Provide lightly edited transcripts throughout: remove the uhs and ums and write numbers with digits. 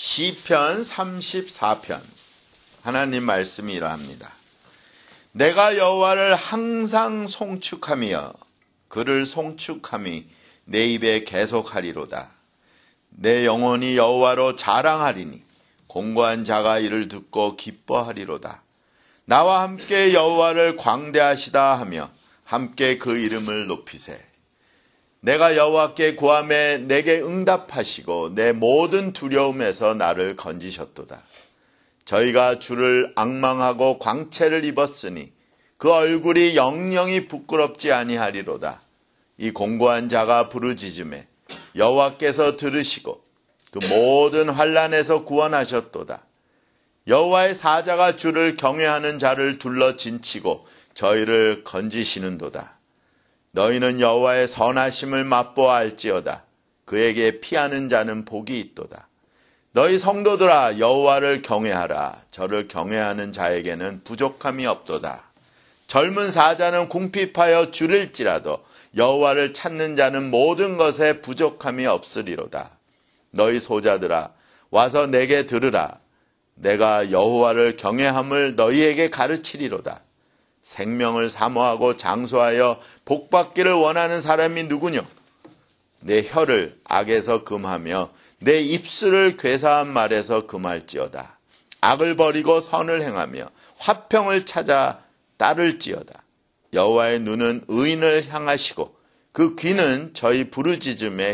시편 34편 하나님 말씀이 이러합니다. 내가 여호와를 항상 송축하며 그를 송축함이 내 입에 계속하리로다. 내 영혼이 여호와로 자랑하리니 공고한 자가 이를 듣고 기뻐하리로다. 나와 함께 여호와를 광대하시다 하며 함께 그 이름을 높이세. 내가 여호와께 구하매 내게 응답하시고 내 모든 두려움에서 나를 건지셨도다. 저희가 주를 앙망하고 광채를 입었으니 그 얼굴이 영영이 부끄럽지 아니하리로다. 이 공고한 자가 부르짖음에 여호와께서 들으시고 그 모든 환난에서 구원하셨도다. 여호와의 사자가 주를 경외하는 자를 둘러 진치고 저희를 건지시는도다. 너희는 여호와의 선하심을 맛보아 알지어다. 그에게 피하는 자는 복이 있도다. 너희 성도들아 여호와를 경외하라. 저를 경외하는 자에게는 부족함이 없도다. 젊은 사자는 궁핍하여 줄일지라도 여호와를 찾는 자는 모든 것에 부족함이 없으리로다. 너희 소자들아 와서 내게 들으라. 내가 여호와를 경외함을 너희에게 가르치리로다. 생명을 사모하고 장수하여 복받기를 원하는 사람이 누구뇨? 내 혀를 악에서 금하며 내 입술을 괴사한 말에서 금할지어다. 악을 버리고 선을 행하며 화평을 찾아 따를지어다. 여호와의 눈은 의인을 향하시고 그 귀는 저희 부르짖음에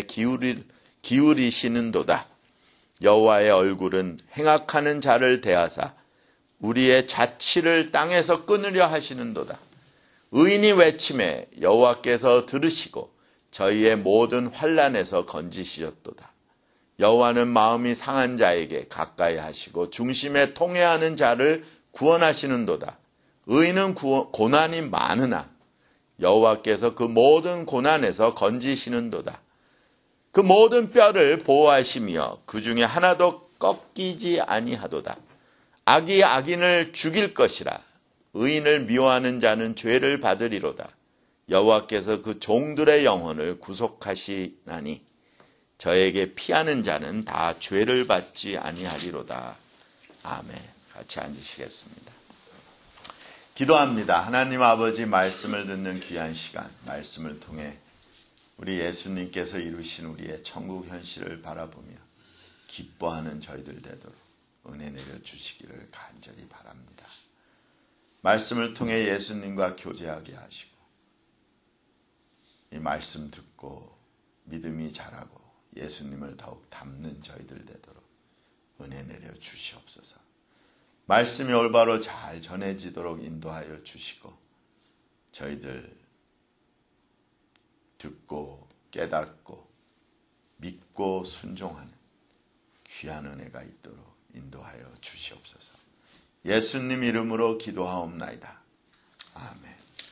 기울이시는도다. 여호와의 얼굴은 행악하는 자를 대하사 우리의 자취를 땅에서 끊으려 하시는도다. 의인이 외침에 여호와께서 들으시고 저희의 모든 환난에서 건지시었도다. 여호와는 마음이 상한 자에게 가까이 하시고 중심에 통회하는 자를 구원하시는도다. 의인은 고난이 많으나 여호와께서 그 모든 고난에서 건지시는도다. 그 모든 뼈를 보호하시며 그 중에 하나도 꺾이지 아니하도다. 악이 악인을 죽일 것이라. 의인을 미워하는 자는 죄를 받으리로다. 여호와께서 그 종들의 영혼을 구속하시나니 저에게 피하는 자는 다 죄를 받지 아니하리로다. 아멘. 같이 앉으시겠습니다. 기도합니다. 하나님 아버지 말씀을 듣는 귀한 시간, 말씀을 통해 우리 예수님께서 이루신 우리의 천국 현실을 바라보며 기뻐하는 저희들 되도록 은혜 내려주시기를 간절히 바랍니다. 말씀을 통해 예수님과 교제하게 하시고 이 말씀 듣고 믿음이 자라고 예수님을 더욱 닮는 저희들 되도록 은혜 내려주시옵소서. 말씀이 올바로 잘 전해지도록 인도하여 주시고 저희들 듣고 깨닫고 믿고 순종하는 귀한 은혜가 있도록 인도하여 주시옵소서. 예수님 이름으로 기도하옵나이다. 아멘.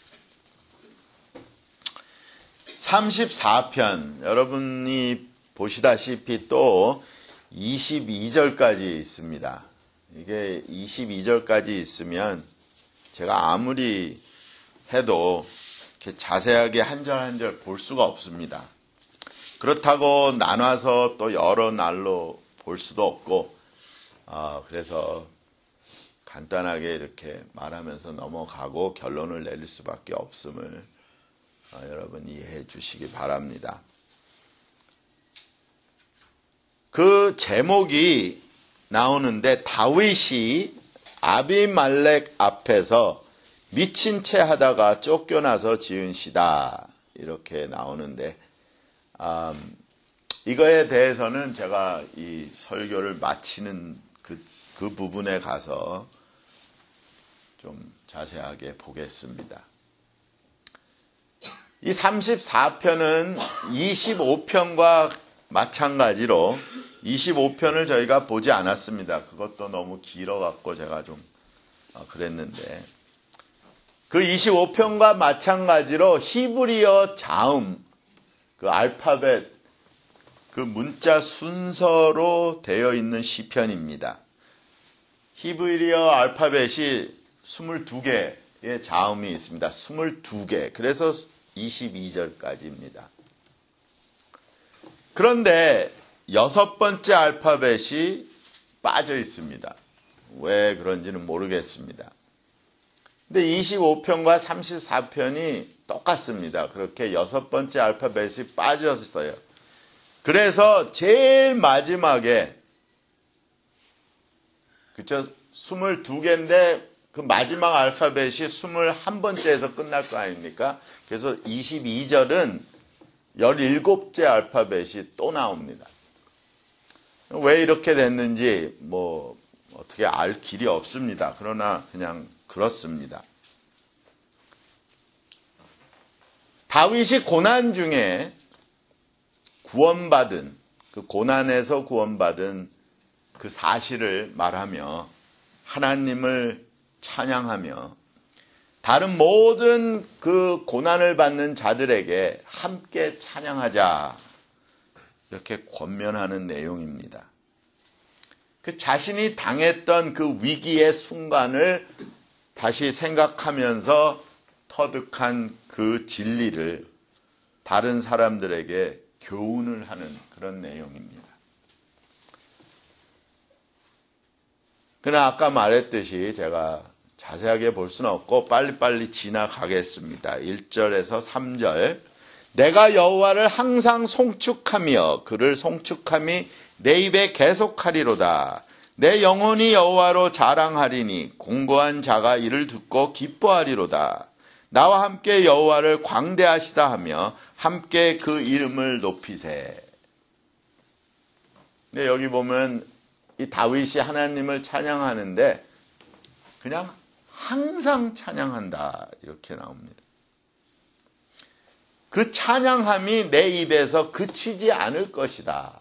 34편 여러분이 보시다시피 또 22절까지 있습니다. 이게 22절까지 있으면 제가 아무리 해도 이렇게 자세하게 한 절 한 절 볼 수가 없습니다. 그렇다고 나눠서 또 여러 날로 볼 수도 없고 그래서 간단하게 이렇게 말하면서 넘어가고 결론을 내릴 수밖에 없음을 여러분 이해해 주시기 바랍니다. 그 제목이 나오는데 다윗이 아비말렉 앞에서 미친 채 하다가 쫓겨나서 지은 시다 이렇게 나오는데 이거에 대해서는 제가 이 설교를 마치는 그 부분에 가서 좀 자세하게 보겠습니다. 이 34편은 25편과 마찬가지로 25편을 저희가 보지 않았습니다. 그것도 너무 길어갖고 제가 좀 그랬는데 그 25편과 마찬가지로 히브리어 자음, 그 알파벳, 그 문자 순서로 되어 있는 시편입니다. 히브리어 알파벳이 22개의 자음이 있습니다. 22개. 그래서 22절까지입니다. 그런데 6번째 알파벳이 빠져 있습니다. 왜 그런지는 모르겠습니다. 근데 25편과 34편이 똑같습니다. 그렇게 6번째 알파벳이 빠졌어요. 그래서 제일 마지막에, 그쵸? 22개인데 그 마지막 알파벳이 21번째에서 끝날 거 아닙니까? 그래서 22절은 17째 알파벳이 또 나옵니다. 왜 이렇게 됐는지 어떻게 알 길이 없습니다. 그러나 그냥 그렇습니다. 다윗이 고난 중에 구원받은, 그 고난에서 구원받은 그 사실을 말하며 하나님을 찬양하며 다른 모든 그 고난을 받는 자들에게 함께 찬양하자, 이렇게 권면하는 내용입니다. 그 자신이 당했던 그 위기의 순간을 다시 생각하면서 터득한 그 진리를 다른 사람들에게 교훈을 하는 그런 내용입니다. 그러나 아까 말했듯이 제가 자세하게 볼 수는 없고 빨리빨리 지나가겠습니다. 1절에서 3절. 내가 여호와를 항상 송축하며 그를 송축함이 내 입에 계속하리로다. 내 영혼이 여호와로 자랑하리니 공고한 자가 이를 듣고 기뻐하리로다. 나와 함께 여호와를 광대하시다 하며 함께 그 이름을 높이세. 근데 여기 보면 이 다윗이 하나님을 찬양하는데 그냥 항상 찬양한다, 이렇게 나옵니다. 그 찬양함이 내 입에서 그치지 않을 것이다.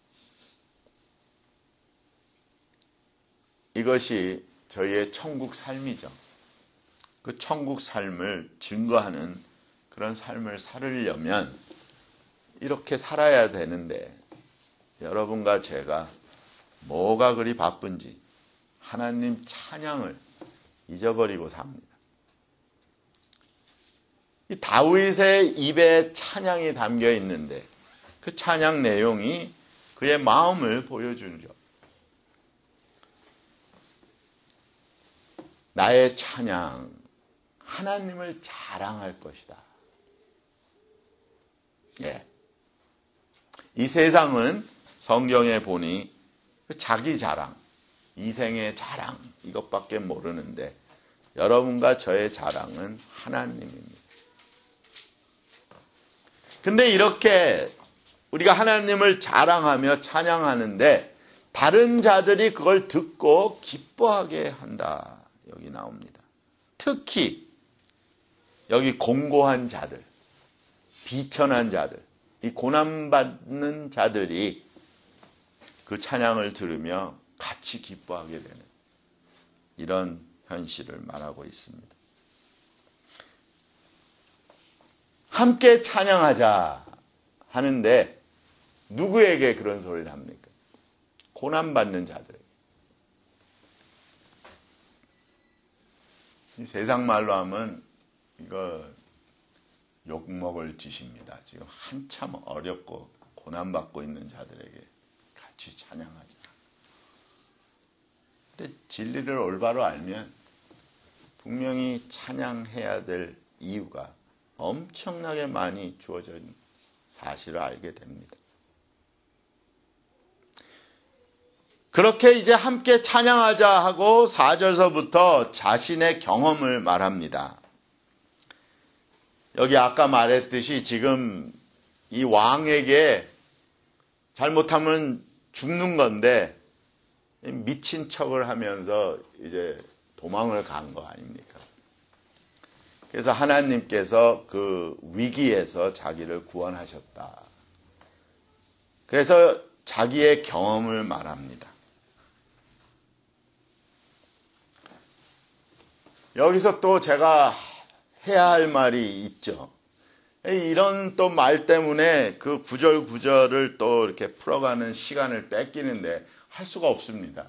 이것이 저희의 천국 삶이죠. 그 천국 삶을 증거하는 그런 삶을 살으려면 이렇게 살아야 되는데, 여러분과 제가 뭐가 그리 바쁜지 하나님 찬양을 잊어버리고 삽니다. 이 다윗의 입에 찬양이 담겨 있는데 그 찬양 내용이 그의 마음을 보여주죠. 나의 찬양, 하나님을 자랑할 것이다. 예. 이 세상은 성경에 보니 자기 자랑, 이생의 자랑, 이것밖에 모르는데 여러분과 저의 자랑은 하나님입니다. 근데 이렇게 우리가 하나님을 자랑하며 찬양하는데 다른 자들이 그걸 듣고 기뻐하게 한다, 여기 나옵니다. 특히 여기 공고한 자들, 비천한 자들, 이 고난받는 자들이 그 찬양을 들으며 같이 기뻐하게 되는 이런 현실을 말하고 있습니다. 함께 찬양하자 하는데 누구에게 그런 소리를 합니까? 고난받는 자들에게. 이 세상 말로 하면 이거 욕먹을 짓입니다. 지금 한참 어렵고 고난받고 있는 자들에게 같이 찬양하자. 근데 진리를 올바로 알면 분명히 찬양해야 될 이유가 엄청나게 많이 주어져 있는 사실을 알게 됩니다. 그렇게 이제 함께 찬양하자 하고 4절서부터 자신의 경험을 말합니다. 여기 아까 말했듯이 지금 이 왕에게 잘못하면 죽는 건데 미친 척을 하면서 이제 도망을 간 거 아닙니까? 그래서 하나님께서 그 위기에서 자기를 구원하셨다. 그래서 자기의 경험을 말합니다. 여기서 또 제가 해야 할 말이 있죠. 이런 또 말 때문에 그 구절구절을 또 이렇게 풀어가는 시간을 뺏기는데 할 수가 없습니다.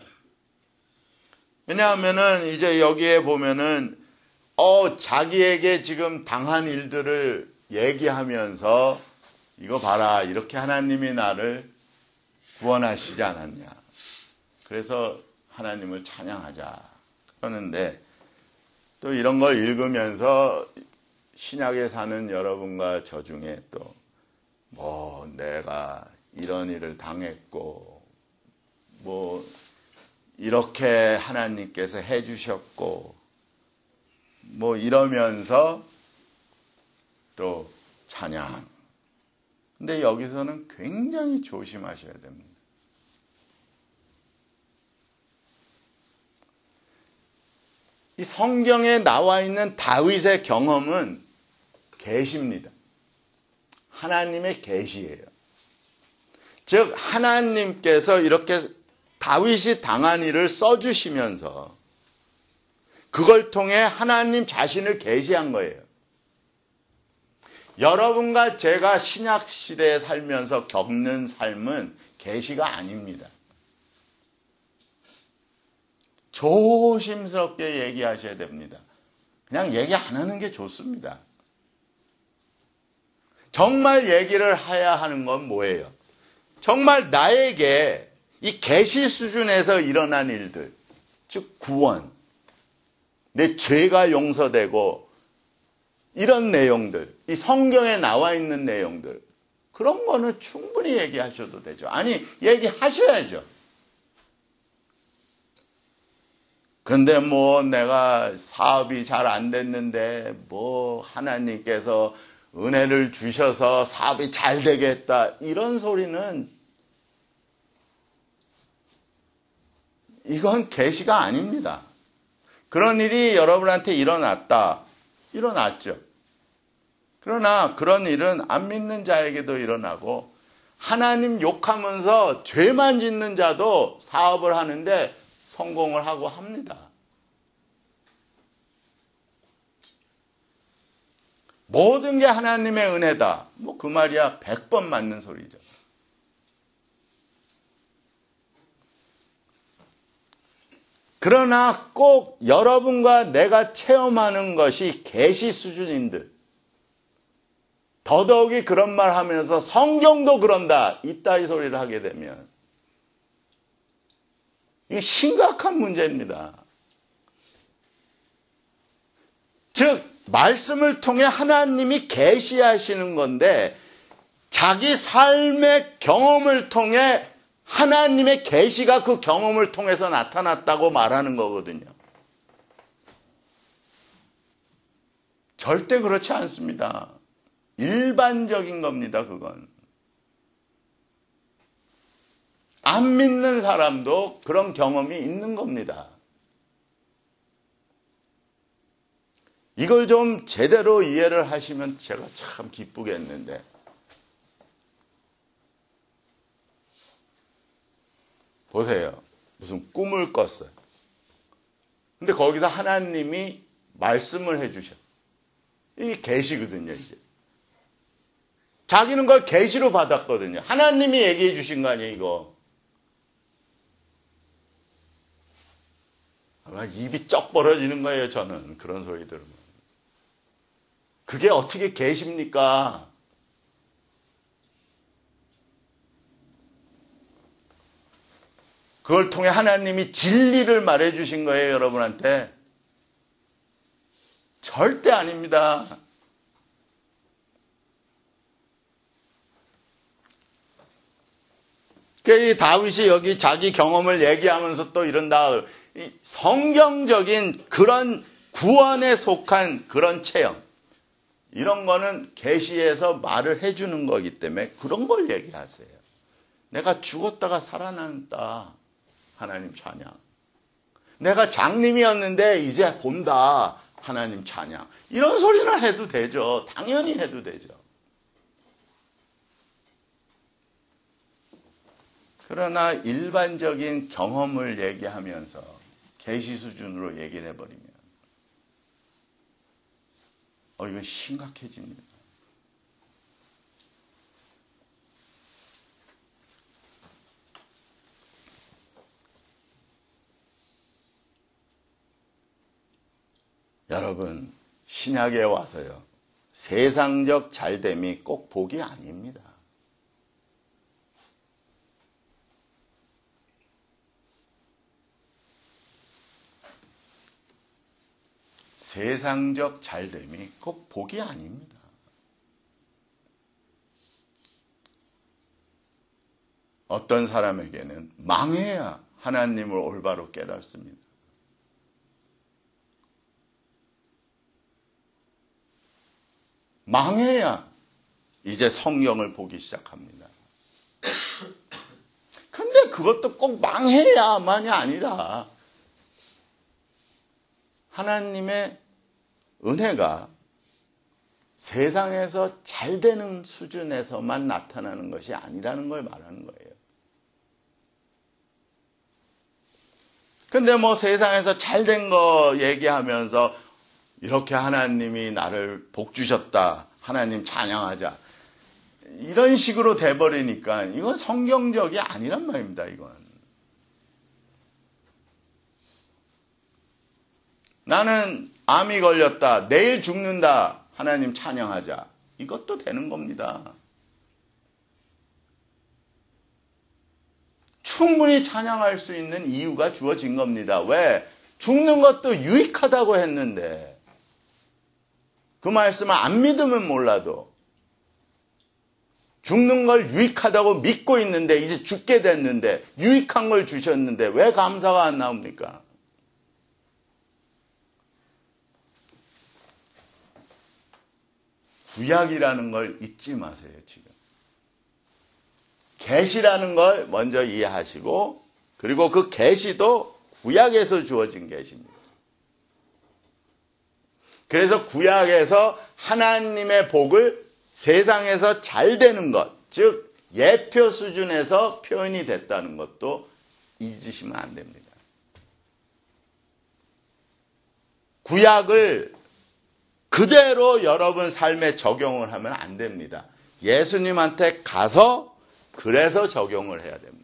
왜냐하면은 이제 여기에 보면은 자기에게 지금 당한 일들을 얘기하면서 이거 봐라, 이렇게 하나님이 나를 구원하시지 않았냐. 그래서 하나님을 찬양하자 그러는데 또 이런 걸 읽으면서 신약에 사는 여러분과 저 중에 또 뭐 내가 이런 일을 당했고 뭐 이렇게 하나님께서 해주셨고 뭐 이러면서 또 찬양. 근데 여기서는 굉장히 조심하셔야 됩니다. 이 성경에 나와 있는 다윗의 경험은 계시입니다. 하나님의 계시예요. 즉 하나님께서 이렇게 다윗이 당한 일을 써주시면서 그걸 통해 하나님 자신을 계시한 거예요. 여러분과 제가 신약 시대에 살면서 겪는 삶은 계시가 아닙니다. 조심스럽게 얘기하셔야 됩니다. 그냥 얘기 안 하는 게 좋습니다. 정말 얘기를 해야 하는 건 뭐예요? 정말 나에게 이 계시 수준에서 일어난 일들, 즉 구원, 내 죄가 용서되고 이런 내용들, 이 성경에 나와 있는 내용들, 그런 거는 충분히 얘기하셔도 되죠. 아니, 얘기하셔야죠. 근데 뭐 내가 사업이 잘 안 됐는데 뭐 하나님께서 은혜를 주셔서 사업이 잘 되겠다. 이런 소리는 이건 계시가 아닙니다. 그런 일이 여러분한테 일어났죠. 그러나 그런 일은 안 믿는 자에게도 일어나고 하나님 욕하면서 죄만 짓는 자도 사업을 하는데 성공을 하고 합니다. 모든 게 하나님의 은혜다. 뭐 그 말이야 100번 맞는 소리죠. 그러나 꼭 여러분과 내가 체험하는 것이 계시 수준인들, 더더욱이 그런 말 하면서 성경도 그런다, 이따위 소리를 하게 되면 이게 심각한 문제입니다. 즉 말씀을 통해 하나님이 계시하시는 건데 자기 삶의 경험을 통해 하나님의 계시가 그 경험을 통해서 나타났다고 말하는 거거든요. 절대 그렇지 않습니다. 일반적인 겁니다, 그건. 안 믿는 사람도 그런 경험이 있는 겁니다. 이걸 좀 제대로 이해를 하시면 제가 참 기쁘겠는데. 보세요. 무슨 꿈을 꿨어요. 근데 거기서 하나님이 말씀을 해주셔. 이게 계시거든요, 이제. 자기는 그걸 계시로 받았거든요. 하나님이 얘기해 주신 거 아니에요, 이거. 아마 입이 쩍 벌어지는 거예요, 저는. 그런 소리 들으면. 그게 어떻게 계십니까? 그걸 통해 하나님이 진리를 말해 주신 거예요, 여러분한테. 절대 아닙니다. 이 다윗이 여기 자기 경험을 얘기하면서 또 이런다. 이 성경적인 그런 구원에 속한 그런 체험, 이런 거는 계시에서 말을 해주는 거기 때문에 그런 걸 얘기하세요. 내가 죽었다가 살아난다. 하나님 찬양. 내가 장님이었는데 이제 본다. 하나님 찬양. 이런 소리는 해도 되죠. 당연히 해도 되죠. 그러나 일반적인 경험을 얘기하면서 계시 수준으로 얘기를 해버리면 이건 심각해집니다. 여러분, 신약에 와서요, 세상적 잘됨이 꼭 복이 아닙니다. 세상적 잘됨이 꼭 복이 아닙니다. 어떤 사람에게는 망해야 하나님을 올바로 깨닫습니다. 망해야 이제 성경을 보기 시작합니다. 근데 그것도 꼭 망해야만이 아니라 하나님의 은혜가 세상에서 잘 되는 수준에서만 나타나는 것이 아니라는 걸 말하는 거예요. 근데 뭐 세상에서 잘 된 거 얘기하면서 이렇게 하나님이 나를 복 주셨다, 하나님 찬양하자, 이런 식으로 돼버리니까 이건 성경적이 아니란 말입니다. 이건 나는 암이 걸렸다, 내일 죽는다, 하나님 찬양하자, 이것도 되는 겁니다. 충분히 찬양할 수 있는 이유가 주어진 겁니다. 왜? 죽는 것도 유익하다고 했는데, 그 말씀을 안 믿으면 몰라도 죽는 걸 유익하다고 믿고 있는데 이제 죽게 됐는데 유익한 걸 주셨는데 왜 감사가 안 나옵니까? 구약이라는 걸 잊지 마세요. 지금 계시라는 걸 먼저 이해하시고, 그리고 그 계시도 구약에서 주어진 계시입니다. 그래서 구약에서 하나님의 복을 세상에서 잘 되는 것, 즉 예표 수준에서 표현이 됐다는 것도 잊으시면 안 됩니다. 구약을 그대로 여러분 삶에 적용을 하면 안 됩니다. 예수님한테 가서 그래서 적용을 해야 됩니다.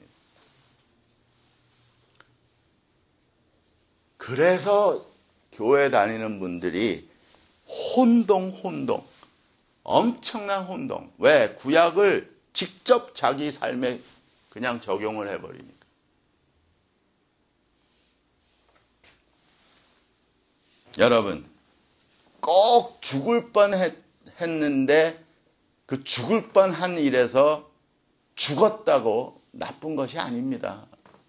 그래서 교회 다니는 분들이 혼동, 엄청난 혼동. 왜? 구약을 직접 자기 삶에 그냥 적용을 해버리니까. 여러분, 꼭 죽을 뻔했는데 그 죽을 뻔한 일에서 죽었다고 나쁜 것이 아닙니다.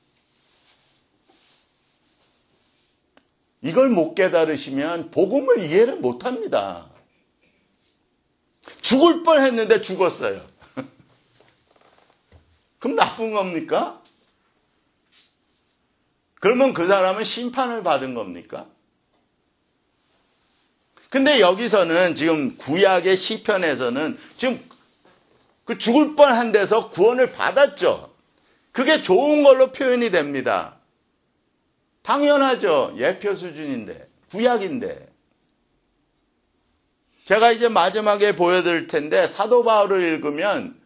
이걸 못 깨달으시면 복음을 이해를 못합니다. 죽을 뻔했는데 죽었어요. 그럼 나쁜 겁니까? 그러면 그 사람은 심판을 받은 겁니까? 근데 여기서는 지금 구약의 시편에서는 지금 그 죽을 뻔한 데서 구원을 받았죠. 그게 좋은 걸로 표현이 됩니다. 당연하죠. 예표 수준인데, 구약인데. 제가 이제 마지막에 보여드릴 텐데 사도 바울을 읽으면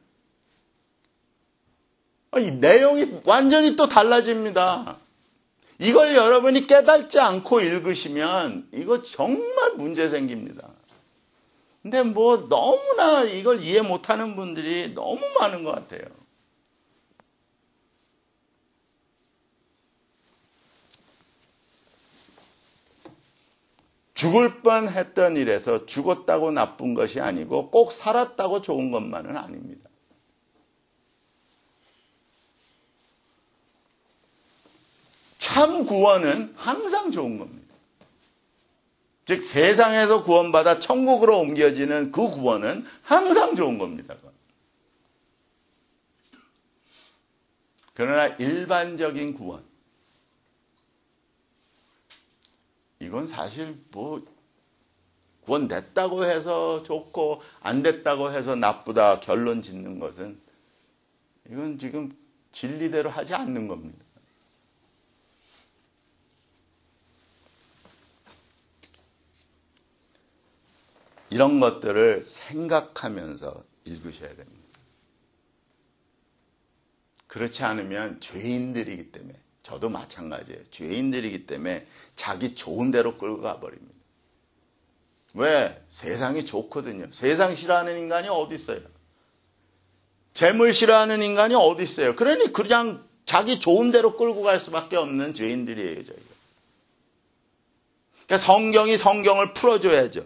이 내용이 완전히 또 달라집니다. 이걸 여러분이 깨닫지 않고 읽으시면 이거 정말 문제 생깁니다. 근데 뭐 너무나 이걸 이해 못하는 분들이 너무 많은 것 같아요. 죽을 뻔했던 일에서 죽었다고 나쁜 것이 아니고 꼭 살았다고 좋은 것만은 아닙니다. 참 구원은 항상 좋은 겁니다. 즉 세상에서 구원받아 천국으로 옮겨지는 그 구원은 항상 좋은 겁니다. 그러나 일반적인 구원, 이건 사실 뭐 구원 됐다고 해서 좋고 안 됐다고 해서 나쁘다 결론 짓는 것은 이건 지금 진리대로 하지 않는 겁니다. 이런 것들을 생각하면서 읽으셔야 됩니다. 그렇지 않으면 죄인들이기 때문에, 저도 마찬가지예요. 죄인들이기 때문에 자기 좋은 대로 끌고 가버립니다. 왜? 세상이 좋거든요. 세상 싫어하는 인간이 어디 있어요? 재물 싫어하는 인간이 어디 있어요? 그러니 그냥 자기 좋은 대로 끌고 갈 수밖에 없는 죄인들이에요, 저희가. 그러니까 성경이 성경을 풀어줘야죠.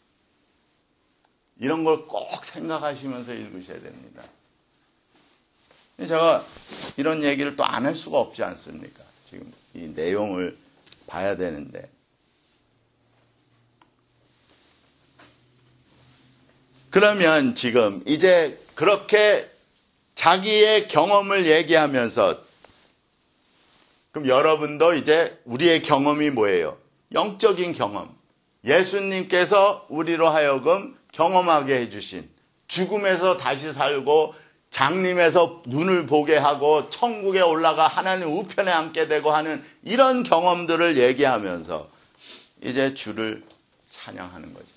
이런 걸 꼭 생각하시면서 읽으셔야 됩니다. 제가 이런 얘기를 또 안 할 수가 없지 않습니까? 지금 이 내용을 봐야 되는데. 그러면 지금 이제 그렇게 자기의 경험을 얘기하면서, 그럼 여러분도 이제 우리의 경험이 뭐예요? 영적인 경험. 예수님께서 우리로 하여금 경험하게 해주신, 죽음에서 다시 살고 장림에서 눈을 보게 하고 천국에 올라가 하나님 우편에 앉게 되고 하는 이런 경험들을 얘기하면서 이제 주를 찬양하는 거죠.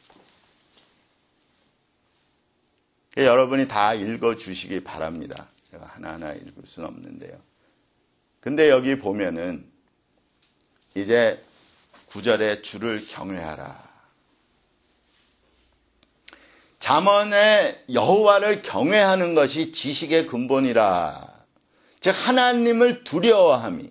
여러분이 다 읽어주시기 바랍니다. 제가 하나하나 읽을 수는 없는데요. 근데 여기 보면은 이제 9절에 주를 경외하라. 잠언에 여호와를 경외하는 것이 지식의 근본이라. 즉 하나님을 두려워함이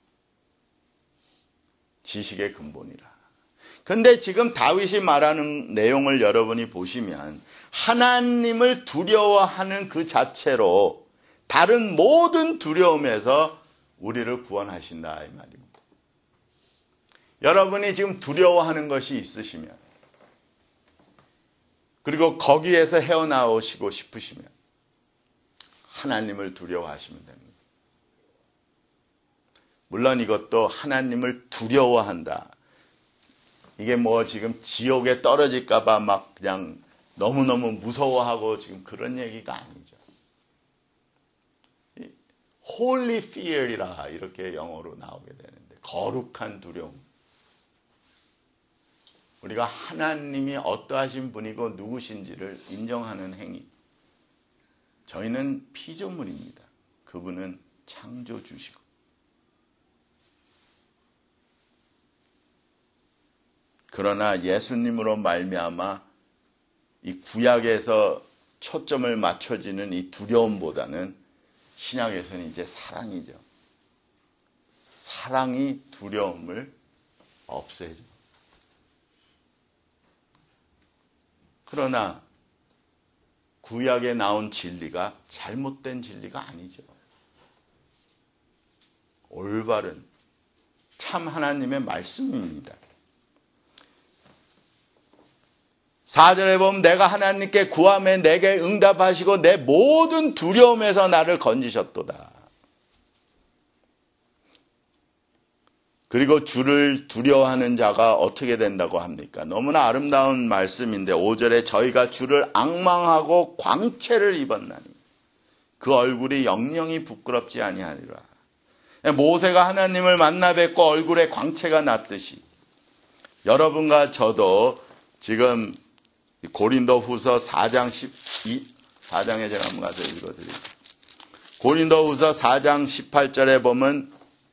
지식의 근본이라. 근데 지금 다윗이 말하는 내용을 여러분이 보시면 하나님을 두려워하는 그 자체로 다른 모든 두려움에서 우리를 구원하신다 이 말입니다. 여러분이 지금 두려워하는 것이 있으시면, 그리고 거기에서 헤어나오시고 싶으시면 하나님을 두려워하시면 됩니다. 물론 이것도 하나님을 두려워한다. 이게 뭐 지금 지옥에 떨어질까봐 막 그냥 너무너무 무서워하고 지금 그런 얘기가 아니죠. Holy fear이라 이렇게 영어로 나오게 되는데, 거룩한 두려움. 우리가 하나님이 어떠하신 분이고 누구신지를 인정하는 행위. 저희는 피조물입니다. 그분은 창조주시고. 그러나 예수님으로 말미암아 이 구약에서 초점을 맞춰지는 이 두려움보다는 신약에서는 이제 사랑이죠. 사랑이 두려움을 없애죠. 그러나 구약에 나온 진리가 잘못된 진리가 아니죠. 올바른 참 하나님의 말씀입니다. 4절에 보면 내가 하나님께 구하매 내게 응답하시고 내 모든 두려움에서 나를 건지셨도다. 그리고 주를 두려워하는 자가 어떻게 된다고 합니까? 너무나 아름다운 말씀인데 5절에 저희가 주를 앙망하고 광채를 입었나니 그 얼굴이 영영이 부끄럽지 아니하리라. 모세가 하나님을 만나 뵙고 얼굴에 광채가 났듯이 여러분과 저도 지금 고린도후서 4장 4장에 제가 한번 가서 읽어드릴게요. 고린도후서 4장 18절에 보면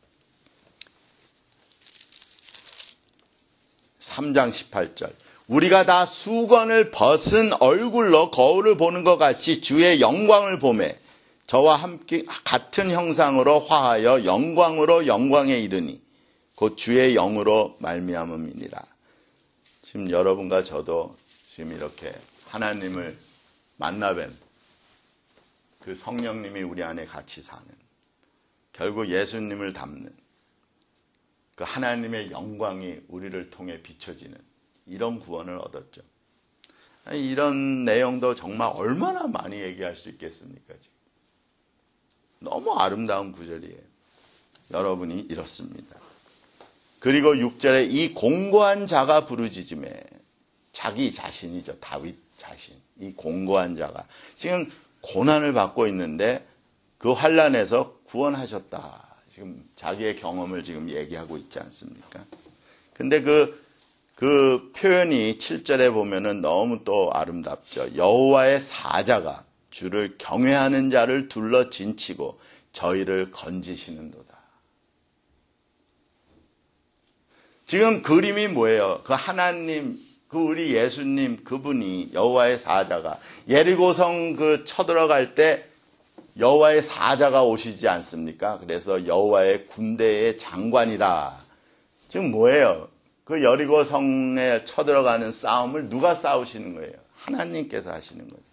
3장 18절 우리가 다 수건을 벗은 얼굴로 거울을 보는 것 같이 주의 영광을 보매 저와 함께 같은 형상으로 화하여 영광으로 영광에 이르니 곧 주의 영으로 말미암음이니라. 지금 여러분과 저도 지금 이렇게 하나님을 만나뵌 그 성령님이 우리 안에 같이 사는, 결국 예수님을 닮는 그 하나님의 영광이 우리를 통해 비춰지는 이런 구원을 얻었죠. 이런 내용도 정말 얼마나 많이 얘기할 수 있겠습니까? 지금. 너무 아름다운 구절이에요. 여러분이 이렇습니다. 그리고 6절에 이 공고한 자가 부르짖음에, 자기 자신이죠. 다윗 자신. 이 공고한 자가 지금 고난을 받고 있는데 그 환난에서 구원하셨다. 지금 자기의 경험을 지금 얘기하고 있지 않습니까? 근데 그 표현이 7절에 보면은 너무 또 아름답죠. 여호와의 사자가 주를 경외하는 자를 둘러 진치고 저희를 건지시는도다. 지금 그림이 뭐예요? 그 하나님, 그 우리 예수님, 그분이 여호와의 사자가 예리고성 그 쳐들어갈 때 여호와의 사자가 오시지 않습니까? 그래서 여호와의 군대의 장관이라. 지금 뭐예요? 그 여리고 성에 쳐들어가는 싸움을 누가 싸우시는 거예요? 하나님께서 하시는 거예요.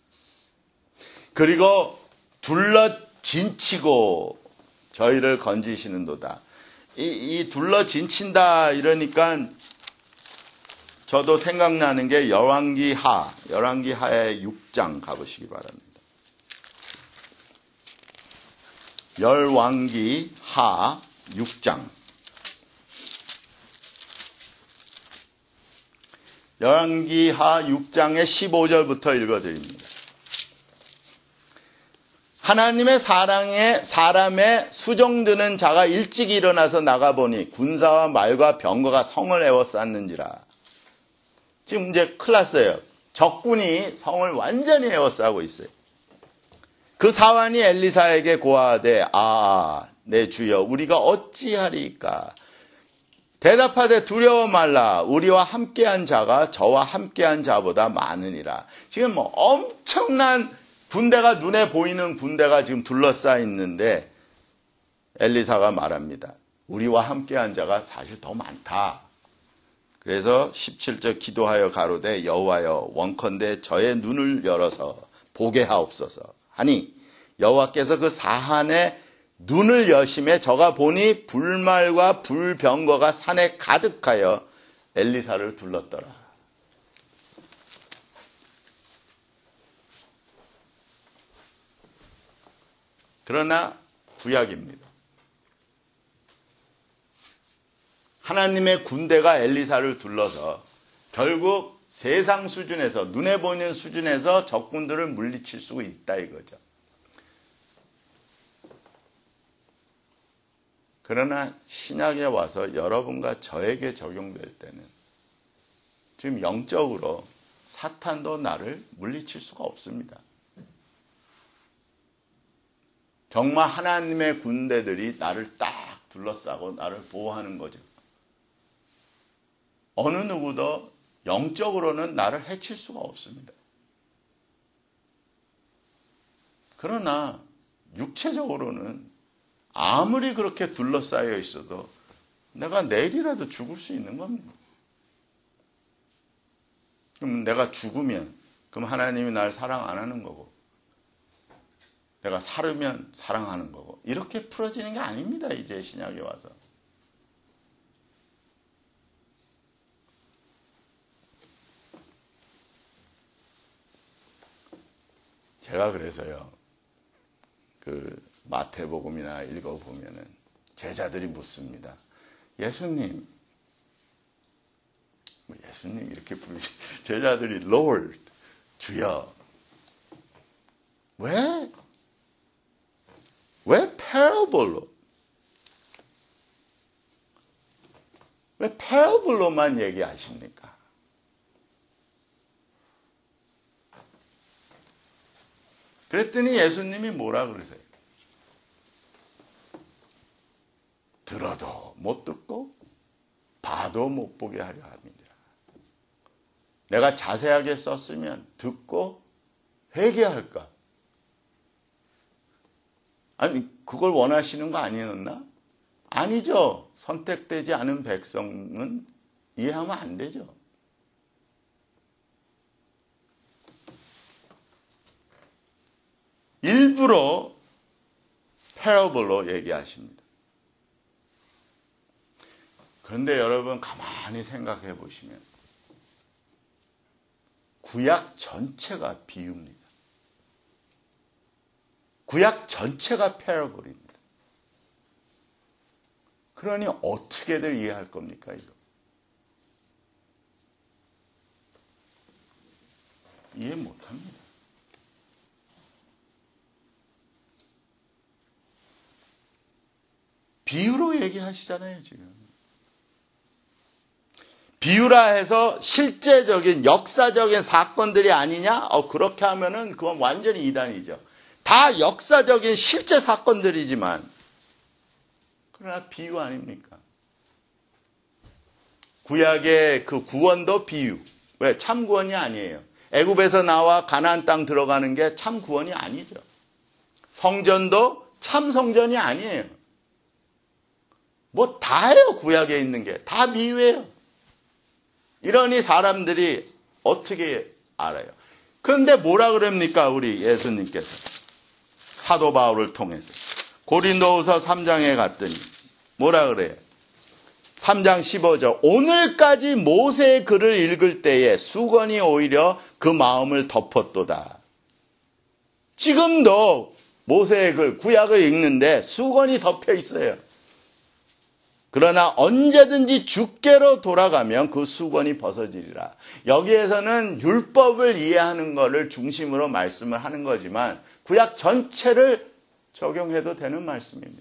그리고 둘러 진치고 저희를 건지시는도다. 이 둘러 진친다 이러니까 저도 생각나는 게 열왕기하의 6장 가보시기 바랍니다. 열왕기하 6장. 열왕기하 6장의 15절부터 읽어드립니다. 하나님의 사람의 수종드는 자가 일찍 일어나서 나가보니 군사와 말과 병거가 성을 에워쌌는지라. 지금 이제 큰일 났어요. 적군이 성을 완전히 에워싸고 있어요. 그 사환이 엘리사에게 고하되 내 주여 우리가 어찌하리까. 대답하되 두려워 말라. 우리와 함께한 자가 저와 함께한 자보다 많으니라. 지금 뭐 엄청난 군대가 눈에 보이는 군대가 지금 둘러싸여 있는데 엘리사가 말합니다. 우리와 함께한 자가 사실 더 많다. 그래서 17절 기도하여 가로되 여호와여 원컨대 저의 눈을 열어서 보게 하옵소서 하니 여호와께서 그 사한의 눈을 여심해 저가 보니 불말과 불병거가 산에 가득하여 엘리사를 둘렀더라. 그러나 구약입니다. 하나님의 군대가 엘리사를 둘러서 결국 세상 수준에서 눈에 보이는 수준에서 적군들을 물리칠 수 있다 이거죠. 그러나 신약에 와서 여러분과 저에게 적용될 때는 지금 영적으로 사탄도 나를 물리칠 수가 없습니다. 정말 하나님의 군대들이 나를 딱 둘러싸고 나를 보호하는 거죠. 어느 누구도 영적으로는 나를 해칠 수가 없습니다. 그러나 육체적으로는 아무리 그렇게 둘러싸여 있어도 내가 내일이라도 죽을 수 있는 겁니다. 그럼 내가 죽으면 그럼 하나님이 나를 사랑 안 하는 거고 내가 살으면 사랑하는 거고 이렇게 풀어지는 게 아닙니다. 이제 신약에 와서. 제가 그래서요. 그 마태복음이나 읽어보면은 제자들이 묻습니다. 예수님 이렇게 부르시 제자들이 Lord 주여 왜 패러블로만 얘기하십니까? 그랬더니 예수님이 뭐라 그러세요? 들어도 못 듣고 봐도 못 보게 하려 합니다. 내가 자세하게 썼으면 듣고 회개할까? 아니 그걸 원하시는 거 아니었나? 아니죠. 선택되지 않은 백성은 이해하면 안 되죠. 일부러 패러블로 얘기하십니다. 그런데 여러분 가만히 생각해 보시면 구약 전체가 비유입니다. 구약 전체가 패러블입니다. 그러니 어떻게들 이해할 겁니까 이거? 이해 못합니다. 비유로 얘기하시잖아요 지금. 비유라 해서 실제적인 역사적인 사건들이 아니냐? 그렇게 하면은 그건 완전히 이단이죠. 다 역사적인 실제 사건들이지만 그러나 비유 아닙니까? 구약의 그 구원도 비유. 왜? 참 구원이 아니에요. 애굽에서 나와 가나안 땅 들어가는 게 참 구원이 아니죠. 성전도 참 성전이 아니에요. 뭐 다 해요. 구약에 있는 게 다 비유예요. 이러니 사람들이 어떻게 알아요? 그런데 뭐라 그럽니까? 우리 예수님께서 사도 바울을 통해서 고린도후서 3장에 갔더니 뭐라 그래요? 3장 15절 오늘까지 모세의 글을 읽을 때에 수건이 오히려 그 마음을 덮었도다. 지금도 모세의 글, 구약을 읽는데 수건이 덮여 있어요. 그러나 언제든지 주께로 돌아가면 그 수건이 벗어지리라. 여기에서는 율법을 이해하는 것을 중심으로 말씀을 하는 거지만 구약 전체를 적용해도 되는 말씀입니다.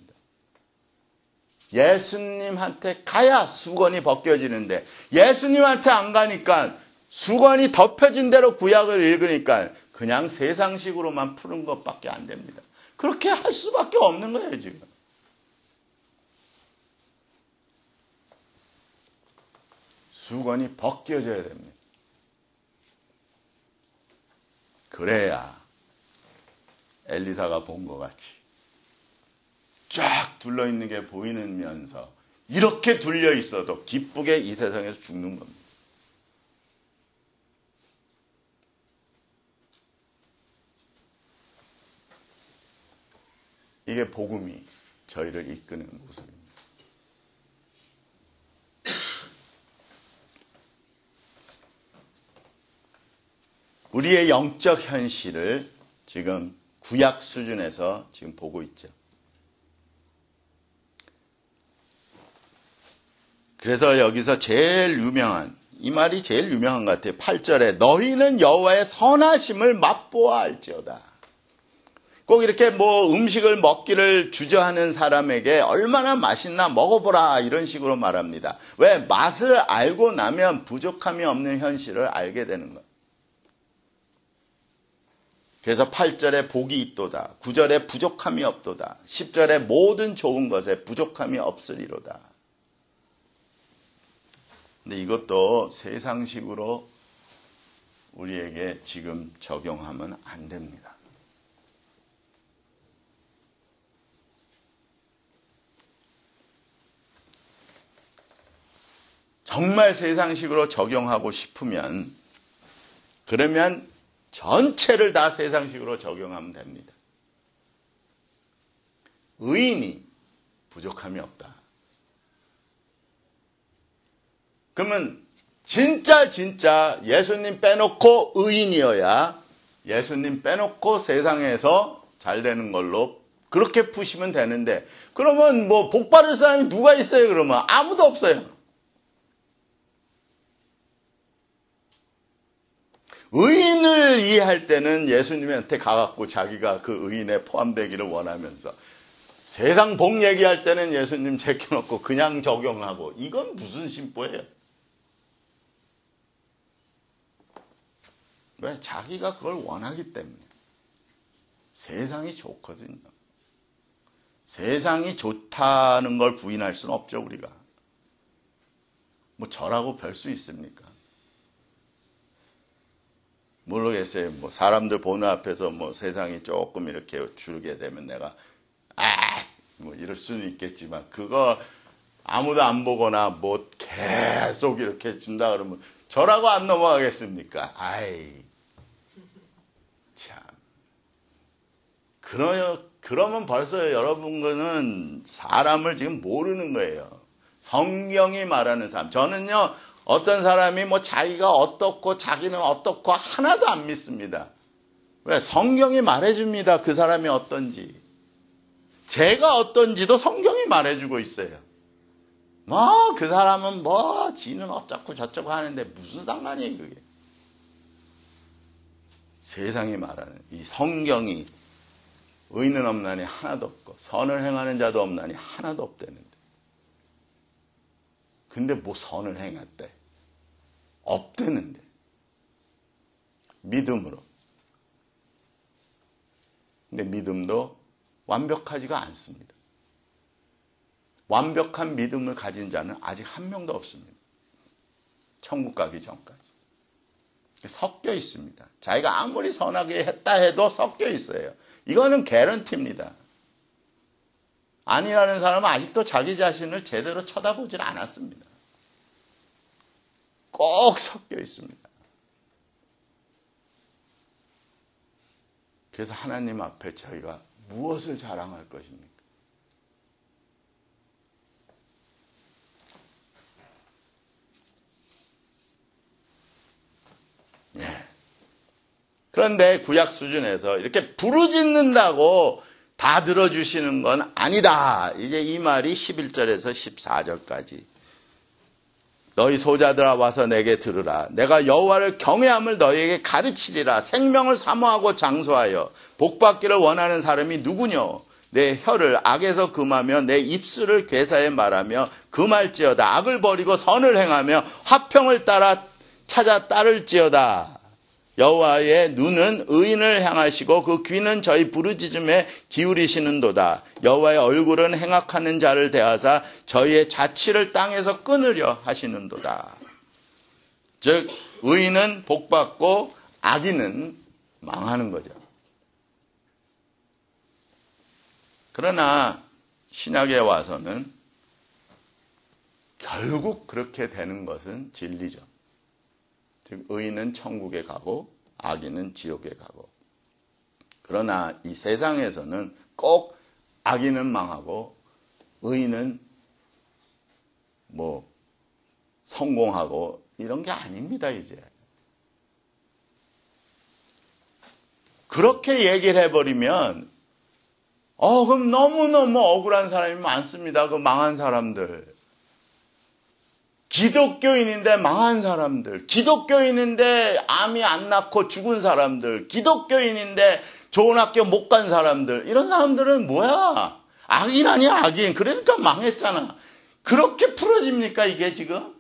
예수님한테 가야 수건이 벗겨지는데 예수님한테 안 가니까 수건이 덮여진 대로 구약을 읽으니까 그냥 세상식으로만 푸는 것밖에 안 됩니다. 그렇게 할 수밖에 없는 거예요, 지금. 수건이 벗겨져야 됩니다. 그래야 엘리사가 본 것 같이 쫙 둘러있는 게 보이면서 이렇게 둘려 있어도 기쁘게 이 세상에서 죽는 겁니다. 이게 복음이 저희를 이끄는 모습입니다. 우리의 영적 현실을 지금 구약 수준에서 지금 보고 있죠. 그래서 여기서 제일 유명한, 이 말이 제일 유명한 것 같아요. 8절에 너희는 여호와의 선하심을 맛보아 알지어다. 꼭 이렇게 뭐 음식을 먹기를 주저하는 사람에게 얼마나 맛있나 먹어보라 이런 식으로 말합니다. 왜? 맛을 알고 나면 부족함이 없는 현실을 알게 되는 거예요. 그래서 8절에 복이 있도다. 9절에 부족함이 없도다. 10절에 모든 좋은 것에 부족함이 없으리로다. 근데 이것도 세상식으로 우리에게 지금 적용하면 안 됩니다. 정말 세상식으로 적용하고 싶으면 그러면 전체를 다 세상식으로 적용하면 됩니다. 의인이 부족함이 없다. 그러면 진짜 예수님 빼놓고 의인이어야 예수님 빼놓고 세상에서 잘 되는 걸로 그렇게 푸시면 되는데 그러면 뭐 복 받을 사람이 누가 있어요? 그러면 아무도 없어요. 의인을 이해할 때는 예수님한테 가갖고 자기가 그 의인에 포함되기를 원하면서 세상 복 얘기할 때는 예수님 제껴놓고 그냥 적용하고 이건 무슨 심보예요? 왜? 자기가 그걸 원하기 때문에. 세상이 좋거든요. 세상이 좋다는 걸 부인할 수는 없죠, 우리가. 뭐 저라고 별 수 있습니까? 모르겠어요. 뭐 사람들 보는 앞에서 뭐 세상이 조금 이렇게 줄게 되면 내가 뭐 이럴 수는 있겠지만 그거 아무도 안 보거나 뭐 계속 이렇게 준다 그러면 저라고 안 넘어가겠습니까? 참. 그러면 벌써 여러분은 사람을 지금 모르는 거예요. 성경이 말하는 사람. 저는요, 어떤 사람이 뭐 자기가 어떻고 자기는 어떻고 하나도 안 믿습니다. 왜? 성경이 말해줍니다. 그 사람이 어떤지. 제가 어떤지도 성경이 말해주고 있어요. 뭐, 그 사람은 뭐, 지는 어쩌고 저쩌고 하는데 무슨 상관이에요, 그게. 세상이 말하는 이 성경이 의인은 없나니 하나도 없고 선을 행하는 자도 없나니 하나도 없다는데. 근데 뭐 선을 행했대? 없대는데. 믿음으로. 근데 믿음도 완벽하지가 않습니다. 완벽한 믿음을 가진 자는 아직 한 명도 없습니다. 천국 가기 전까지. 섞여 있습니다. 자기가 아무리 선하게 했다 해도 섞여 있어요. 이거는 개런티입니다. 아니라는 사람은 아직도 자기 자신을 제대로 쳐다보질 않았습니다. 꼭 섞여 있습니다. 그래서 하나님 앞에 저희가 무엇을 자랑할 것입니까? 예. 그런데 구약 수준에서 이렇게 부르짖는다고 다 들어주시는 건 아니다. 이제 이 말이 11절에서 14절까지. 너희 소자들아 와서 내게 들으라. 내가 여호와를 경외함을 너희에게 가르치리라. 생명을 사모하고 장수하여 복받기를 원하는 사람이 누구뇨? 내 혀를 악에서 금하며 내 입술을 괴사에 말하며 금할지어다. 악을 버리고 선을 행하며 화평을 찾아 따를지어다. 여호와의 눈은 의인을 향하시고 그 귀는 저희 부르짖음에 기울이시는도다. 여호와의 얼굴은 행악하는 자를 대하사 저희의 자취를 땅에서 끊으려 하시는도다. 즉 의인은 복받고 악인은 망하는 거죠. 그러나 신약에 와서는 결국 그렇게 되는 것은 진리죠. 즉 의인은 천국에 가고 악인은 지옥에 가고. 그러나 이 세상에서는 꼭 악인은 망하고 의인은 성공하고 이런 게 아닙니다. 이제 그렇게 얘기를 해버리면 그럼 너무너무 억울한 사람이 많습니다. 그 망한 사람들. 기독교인인데 망한 사람들, 기독교인인데 암이 안 낫고 죽은 사람들, 기독교인인데 좋은 학교 못 간 사람들, 이런 사람들은 뭐야? 악인 아니야, 악인. 그러니까 망했잖아. 그렇게 풀어집니까, 이게 지금?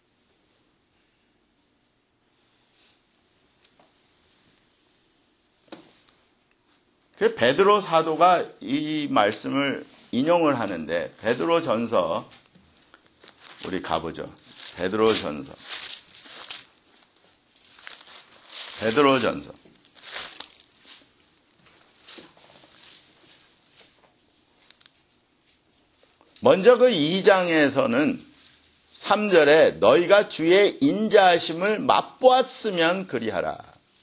그래서 베드로 사도가 이 말씀을 인용을 하는데, 베드로 전서 우리 가보죠. 베드로 전서. 먼저 그 2장에서는 3절에 너희가 주의 인자하심을 맛보았으면 그리하라.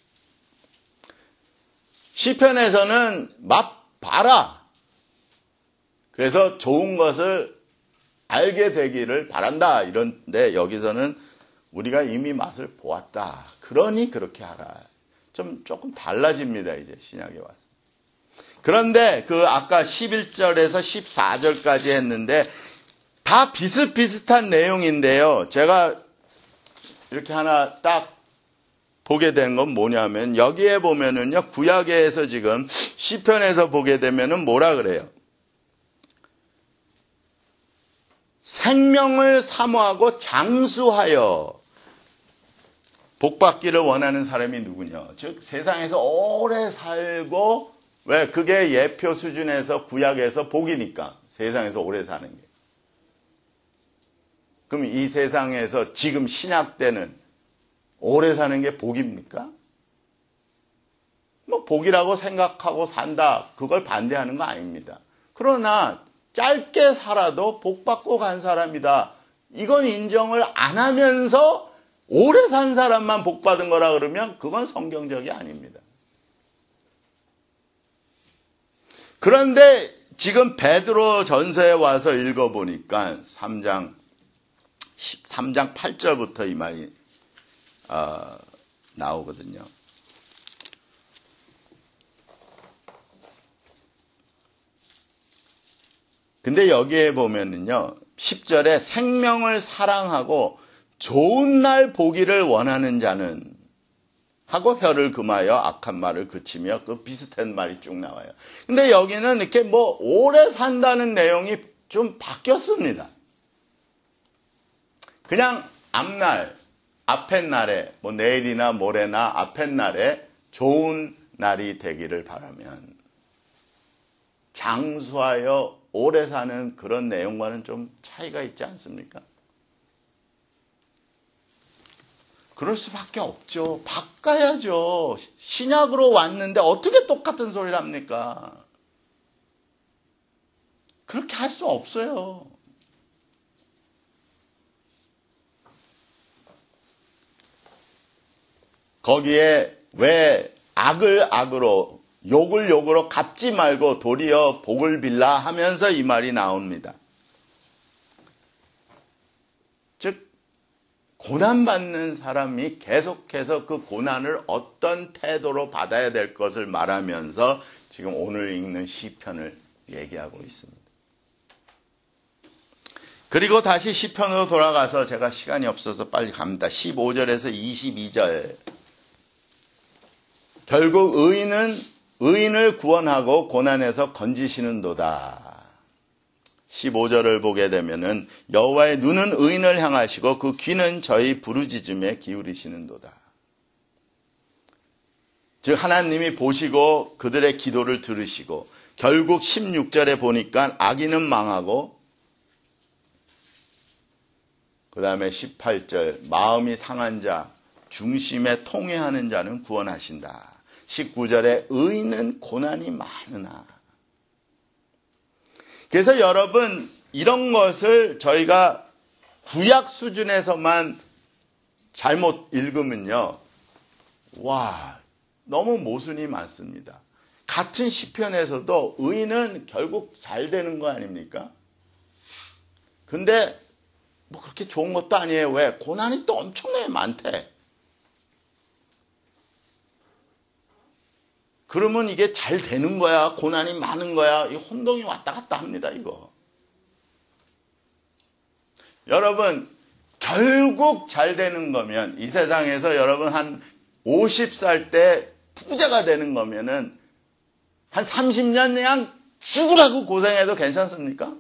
시편에서는 맛봐라. 그래서 좋은 것을 알게 되기를 바란다. 이런데 여기서는 우리가 이미 맛을 보았다. 그러니 그렇게 하라. 조금 달라집니다. 이제 신약에 와서. 그런데 그 아까 11절에서 14절까지 했는데 다 비슷비슷한 내용인데요. 제가 이렇게 하나 딱 보게 된 건 뭐냐면 여기에 보면은요. 구약에서 지금 시편에서 보게 되면은 뭐라 그래요? 생명을 사모하고 장수하여 복받기를 원하는 사람이 누구냐? 즉 세상에서 오래 살고 왜 그게 예표 수준에서 구약에서 복이니까 세상에서 오래 사는 게. 그럼 이 세상에서 지금 신약 때는 오래 사는 게 복입니까? 복이라고 생각하고 산다. 그걸 반대하는 거 아닙니다. 그러나 짧게 살아도 복받고 간 사람이다. 이건 인정을 안 하면서 오래 산 사람만 복받은 거라 그러면 그건 성경적이 아닙니다. 그런데 지금 베드로 전서에 와서 읽어보니까 3장 8절부터 이 말이 나오거든요. 근데 여기에 보면은요, 10절에 생명을 사랑하고 좋은 날 보기를 원하는 자는 하고 혀를 금하여 악한 말을 그치며 그 비슷한 말이 쭉 나와요. 근데 여기는 이렇게 오래 산다는 내용이 좀 바뀌었습니다. 그냥 앞날, 앞의 날에, 내일이나 모레나 앞의 날에 좋은 날이 되기를 바라면 장수하여 오래 사는 그런 내용과는 좀 차이가 있지 않습니까? 그럴 수밖에 없죠. 바꿔야죠. 신약으로 왔는데 어떻게 똑같은 소리를 합니까? 그렇게 할 수 없어요. 거기에 왜 악을 악으로 욕을 욕으로 갚지 말고 도리어 복을 빌라 하면서 이 말이 나옵니다. 즉 고난받는 사람이 계속해서 그 고난을 어떤 태도로 받아야 될 것을 말하면서 지금 오늘 읽는 시편을 얘기하고 있습니다. 그리고 다시 시편으로 돌아가서 제가 시간이 없어서 빨리 갑니다. 15절에서 22절. 결국 의인을 구원하고 고난에서 건지시는도다. 15절을 보게 되면은 여호와의 눈은 의인을 향하시고 그 귀는 저희 부르짖음에 기울이시는도다. 즉 하나님이 보시고 그들의 기도를 들으시고 결국 16절에 보니까 악인은 망하고 그 다음에 18절 마음이 상한 자 중심에 통회하는 자는 구원하신다. 19절에 의인은 고난이 많으나. 그래서 여러분 이런 것을 저희가 구약 수준에서만 잘못 읽으면요. 와 너무 모순이 많습니다. 같은 시편에서도 의인은 결국 잘 되는 거 아닙니까? 근데 뭐 그렇게 좋은 것도 아니에요. 왜? 고난이 또 엄청나게 많대. 그러면 이게 잘 되는 거야? 고난이 많은 거야? 이 혼동이 왔다 갔다 합니다, 이거. 여러분, 결국 잘 되는 거면, 이 세상에서 여러분 한 50살 때 부자가 되는 거면은, 한 30년 그냥 죽으라고 고생해도 괜찮습니까?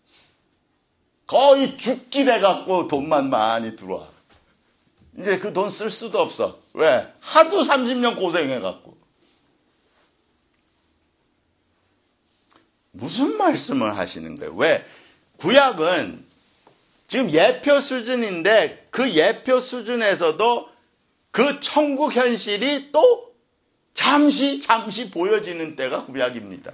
거의 죽기 돼갖고 돈만 많이 들어와. 이제 그 돈 쓸 수도 없어. 왜? 하도 30년 고생해갖고. 무슨 말씀을 하시는 거예요? 왜? 구약은 지금 예표 수준인데 그 예표 수준에서도 그 천국 현실이 또 잠시 보여지는 때가 구약입니다.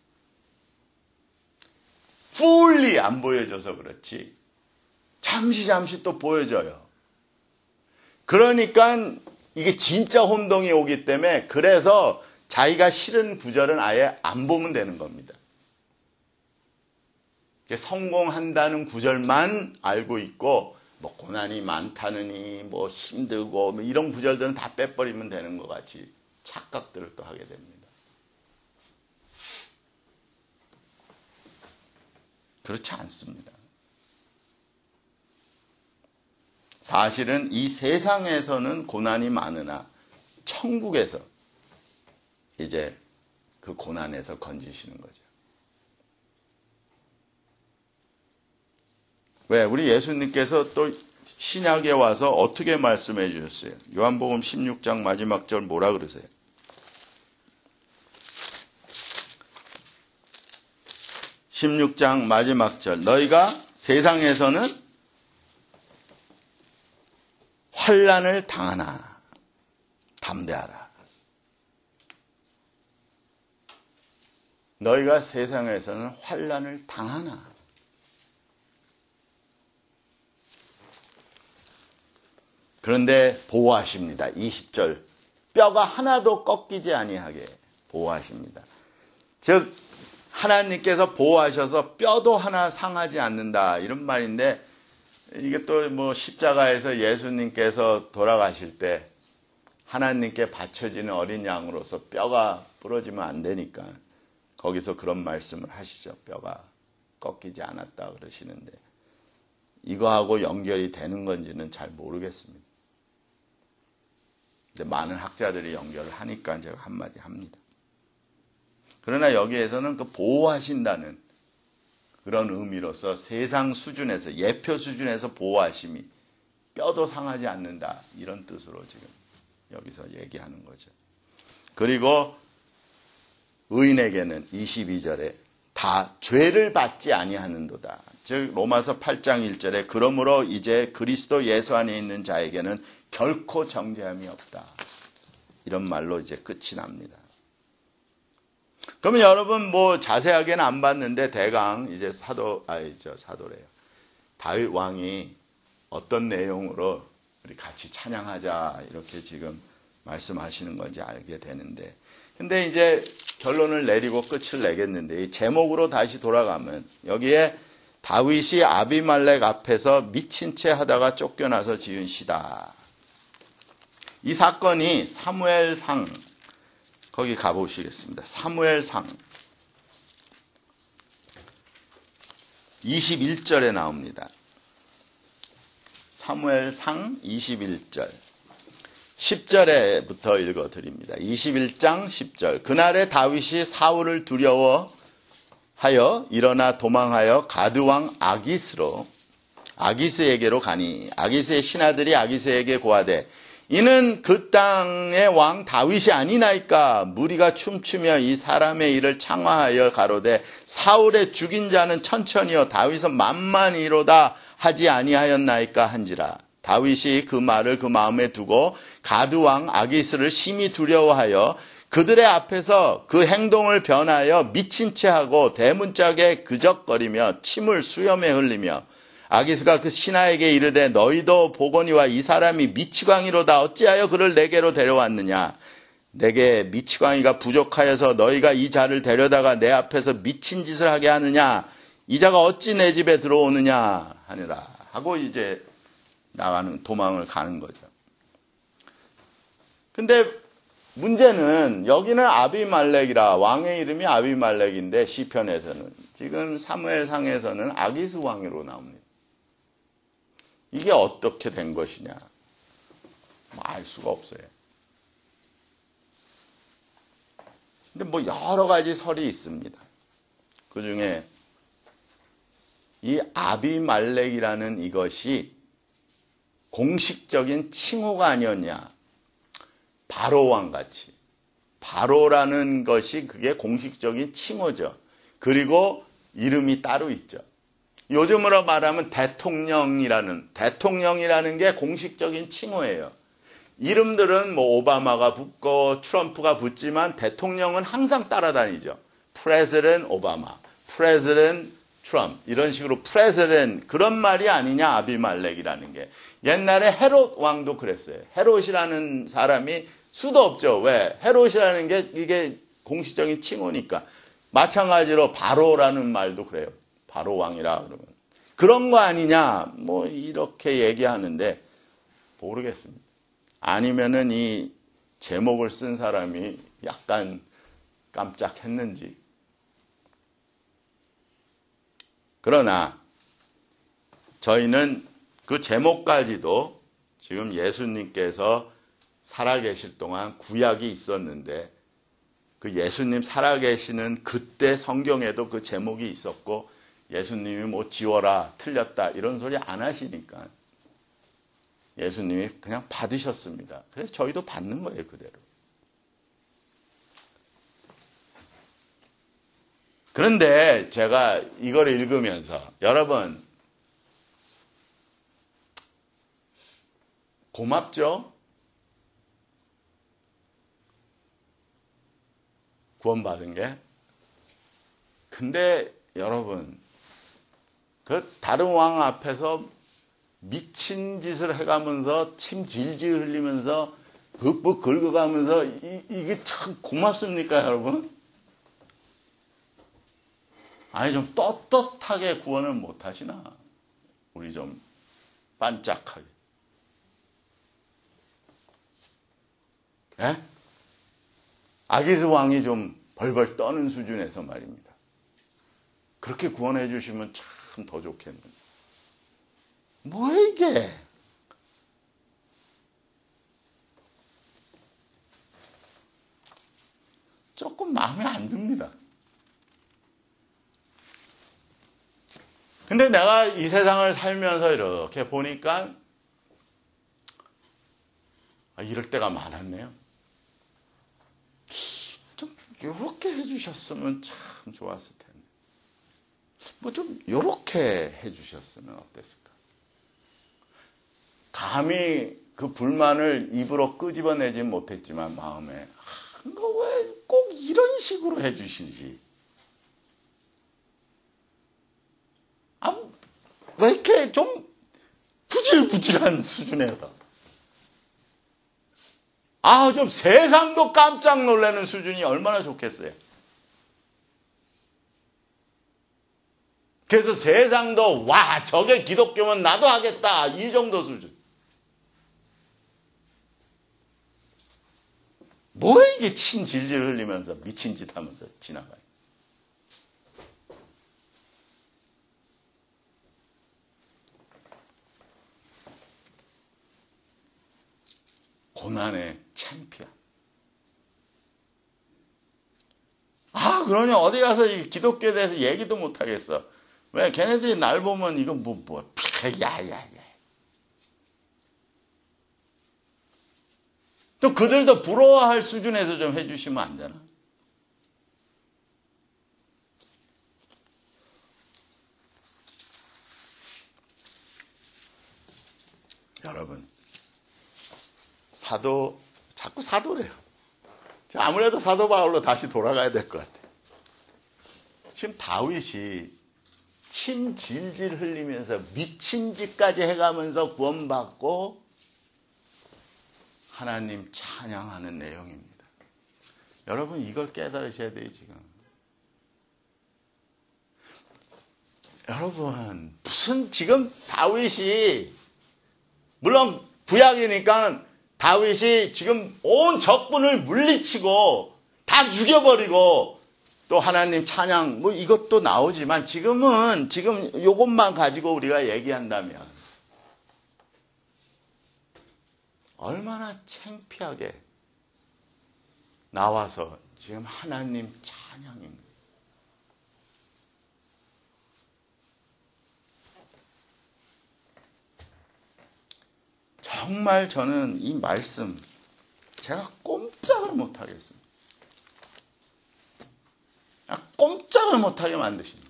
fully 안 보여져서 그렇지. 잠시 또 보여져요. 그러니까 이게 진짜 혼동이 오기 때문에 그래서 자기가 싫은 구절은 아예 안 보면 되는 겁니다. 성공한다는 구절만 알고 있고 뭐 고난이 많다느니 뭐 힘들고 뭐 이런 구절들은 다 빼버리면 되는 것 같이 착각들을 또 하게 됩니다. 그렇지 않습니다. 사실은 이 세상에서는 고난이 많으나 천국에서 이제 그 고난에서 건지시는 거죠. 왜? 우리 예수님께서 또 신약에 와서 어떻게 말씀해 주셨어요? 요한복음 16장 마지막 절 뭐라 그러세요? (16장) 마지막 절 너희가 세상에서는 환난을 당하나 담대하라. 너희가 세상에서는 환난을 당하나. 그런데 보호하십니다. 20절 뼈가 하나도 꺾이지 아니하게 보호하십니다. 즉 하나님께서 보호하셔서 뼈도 하나 상하지 않는다 이런 말인데 이게 또 뭐 십자가에서 예수님께서 돌아가실 때 하나님께 바쳐지는 어린 양으로서 뼈가 부러지면 안 되니까 거기서 그런 말씀을 하시죠. 뼈가 꺾이지 않았다 그러시는데 이거하고 연결이 되는 건지는 잘 모르겠습니다. 근데 많은 학자들이 연결을 하니까 제가 한마디 합니다. 그러나 여기에서는 그 보호하신다는 그런 의미로서 세상 수준에서 예표 수준에서 보호하심이 뼈도 상하지 않는다 이런 뜻으로 지금 여기서 얘기하는 거죠. 그리고 의인에게는 22절에 다 죄를 받지 아니하는도다. 즉 로마서 8장 1절에 그러므로 이제 그리스도 예수 안에 있는 자에게는 결코 정죄함이 없다. 이런 말로 이제 끝이 납니다. 그러면 여러분 뭐 자세하게는 안 봤는데 대강 이제 사도래요. 다윗 왕이 어떤 내용으로 우리 같이 찬양하자 이렇게 지금 말씀하시는 건지 알게 되는데, 근데 이제 결론을 내리고 끝을 내겠는데, 이 제목으로 다시 돌아가면 여기에 다윗이 아비말렉 앞에서 미친 채 하다가 쫓겨나서 지은 시다. 이 사건이 사무엘상, 거기 가보시겠습니다. 사무엘상 21절에 나옵니다. 사무엘상 21절. 10절에부터 읽어드립니다. 21장 10절. 그날에 다윗이 사울을 두려워하여 일어나 도망하여 가드왕 아기스에게로 가니 아기스의 신하들이 아기스에게 고하되 이는 그 땅의 왕 다윗이 아니나이까. 무리가 춤추며 이 사람의 일을 창화하여 가로되 사울의 죽인 자는 천천히요 다윗은 만만히로다 하지 아니하였나이까 한지라. 다윗이 그 말을 그 마음에 두고 가드왕 아기스를 심히 두려워하여 그들의 앞에서 그 행동을 변하여 미친 채 하고 대문짝에 그적거리며 침을 수염에 흘리며 아기스가 그 신하에게 이르되 너희도 보거니와 이 사람이 미치광이로다. 어찌하여 그를 내게로 데려왔느냐. 내게 미치광이가 부족하여서 너희가 이 자를 데려다가 내 앞에서 미친 짓을 하게 하느냐. 이 자가 어찌 내 집에 들어오느냐 하니라 하고 이제 도망을 가는 거죠. 근데 문제는 여기는 아비말렉이라, 왕의 이름이 아비말렉인데 시편에서는, 지금 사무엘상에서는 아기스 왕으로 나옵니다. 이게 어떻게 된 것이냐? 알 수가 없어요. 근데 여러 가지 설이 있습니다. 그 중에 이 아비말렉이라는 이것이 공식적인 칭호가 아니었냐. 바로왕 같이. 바로라는 것이 그게 공식적인 칭호죠. 그리고 이름이 따로 있죠. 요즘으로 말하면 대통령이라는 게 공식적인 칭호예요. 이름들은 오바마가 붙고 트럼프가 붙지만 대통령은 항상 따라다니죠. 프레지던트 오바마, 프레지던트 트럼프, 이런 식으로 프레지던트, 그런 말이 아니냐 아비말렉이라는 게. 옛날에 헤롯 왕도 그랬어요. 헤롯이라는 사람이 수도 없죠. 왜? 헤롯이라는 게 이게 공식적인 칭호니까. 마찬가지로 바로라는 말도 그래요. 바로 왕이라 그러면. 그런 거 아니냐 이렇게 얘기하는데 모르겠습니다. 아니면은 이 제목을 쓴 사람이 약간 깜짝했는지. 그러나 저희는 그 제목까지도 지금 예수님께서 살아계실 동안 구약이 있었는데 그 예수님 살아계시는 그때 성경에도 그 제목이 있었고 예수님이 지워라, 틀렸다 이런 소리 안 하시니까 예수님이 그냥 받으셨습니다. 그래서 저희도 받는 거예요, 그대로. 그런데 제가 이걸 읽으면서 여러분 고맙죠? 구원받은 게. 근데 여러분 그 다른 왕 앞에서 미친 짓을 해가면서 침 질질 흘리면서 벅벅 긁어가면서 이게 참 고맙습니까 여러분? 아니 좀 떳떳하게 구원을 못하시나? 우리 좀 반짝하게. 예? 아기스 왕이 좀 벌벌 떠는 수준에서 말입니다. 그렇게 구원해 주시면 참 더 좋겠는데. 뭐야 이게? 조금 마음에 안 듭니다. 근데 내가 이 세상을 살면서 이렇게 보니까 이럴 때가 많았네요. 좀 이렇게 해주셨으면 참 좋았을 텐데. 좀 이렇게 해주셨으면 어땠을까? 감히 그 불만을 입으로 끄집어내진 못했지만 마음에 이거 왜 꼭 이런 식으로 해주시지? 왜 이렇게 좀 구질구질한 수준에서 좀 세상도 깜짝 놀라는 수준이 얼마나 좋겠어요. 그래서 세상도 와, 저게 기독교면 나도 하겠다, 이 정도 수준. 뭐야 이게 침 질질 흘리면서 미친 짓 하면서 지나가요. 고난의 챔피언. 그러냐 어디 가서 이 기독교에 대해서 얘기도 못 하겠어. 왜? 걔네들이 날 보면 이거 야야야. 또 그들도 부러워할 수준에서 좀 해주시면 안 되나? 여러분, 자꾸 사도래요. 아무래도 사도 바울로 다시 돌아가야 될 것 같아요. 지금 다윗이 침 질질 흘리면서 미친 짓까지 해가면서 구원받고 하나님 찬양하는 내용입니다. 여러분 이걸 깨달으셔야 돼요 지금. 여러분 무슨 지금 다윗이 물론 구약이니까 다윗이 지금 온 적군을 물리치고 다 죽여버리고 또 하나님 찬양 이것도 나오지만 지금 요것만 가지고 우리가 얘기한다면 얼마나 창피하게 나와서 지금 하나님 찬양입니다. 정말 저는 이 말씀 제가 꼼짝을 못하겠습니다. 꼼짝을 못하게 만드십니다.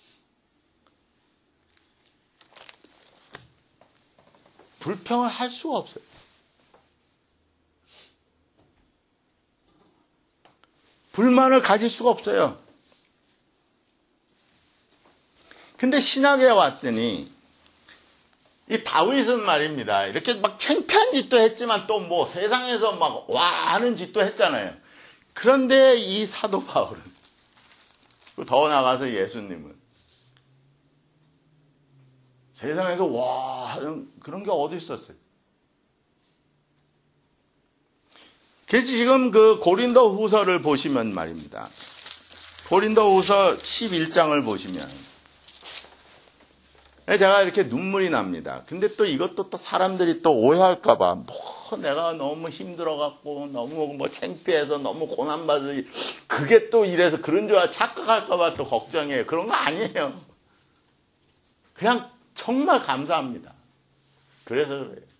불평을 할 수가 없어요. 불만을 가질 수가 없어요. 근데 신학에 왔더니 이 다윗은 말입니다. 이렇게 막 창피한 짓도 했지만 또 세상에서 막 와 하는 짓도 했잖아요. 그런데 이 사도 바울은 더 나가서 예수님은 세상에서 와 하는 그런 게 어디 있었어요. 그래서 지금 고린도 후서를 보시면 말입니다. 고린도 후서 11장을 보시면 제가 이렇게 눈물이 납니다. 근데 또 이것도 또 사람들이 또 오해할까봐 내가 너무 힘들어갖고 너무 창피해서 너무 고난받으니 그게 또 이래서 그런 줄 착각할까봐 또 걱정해요. 그런 거 아니에요. 그냥 정말 감사합니다. 그래서 그래요.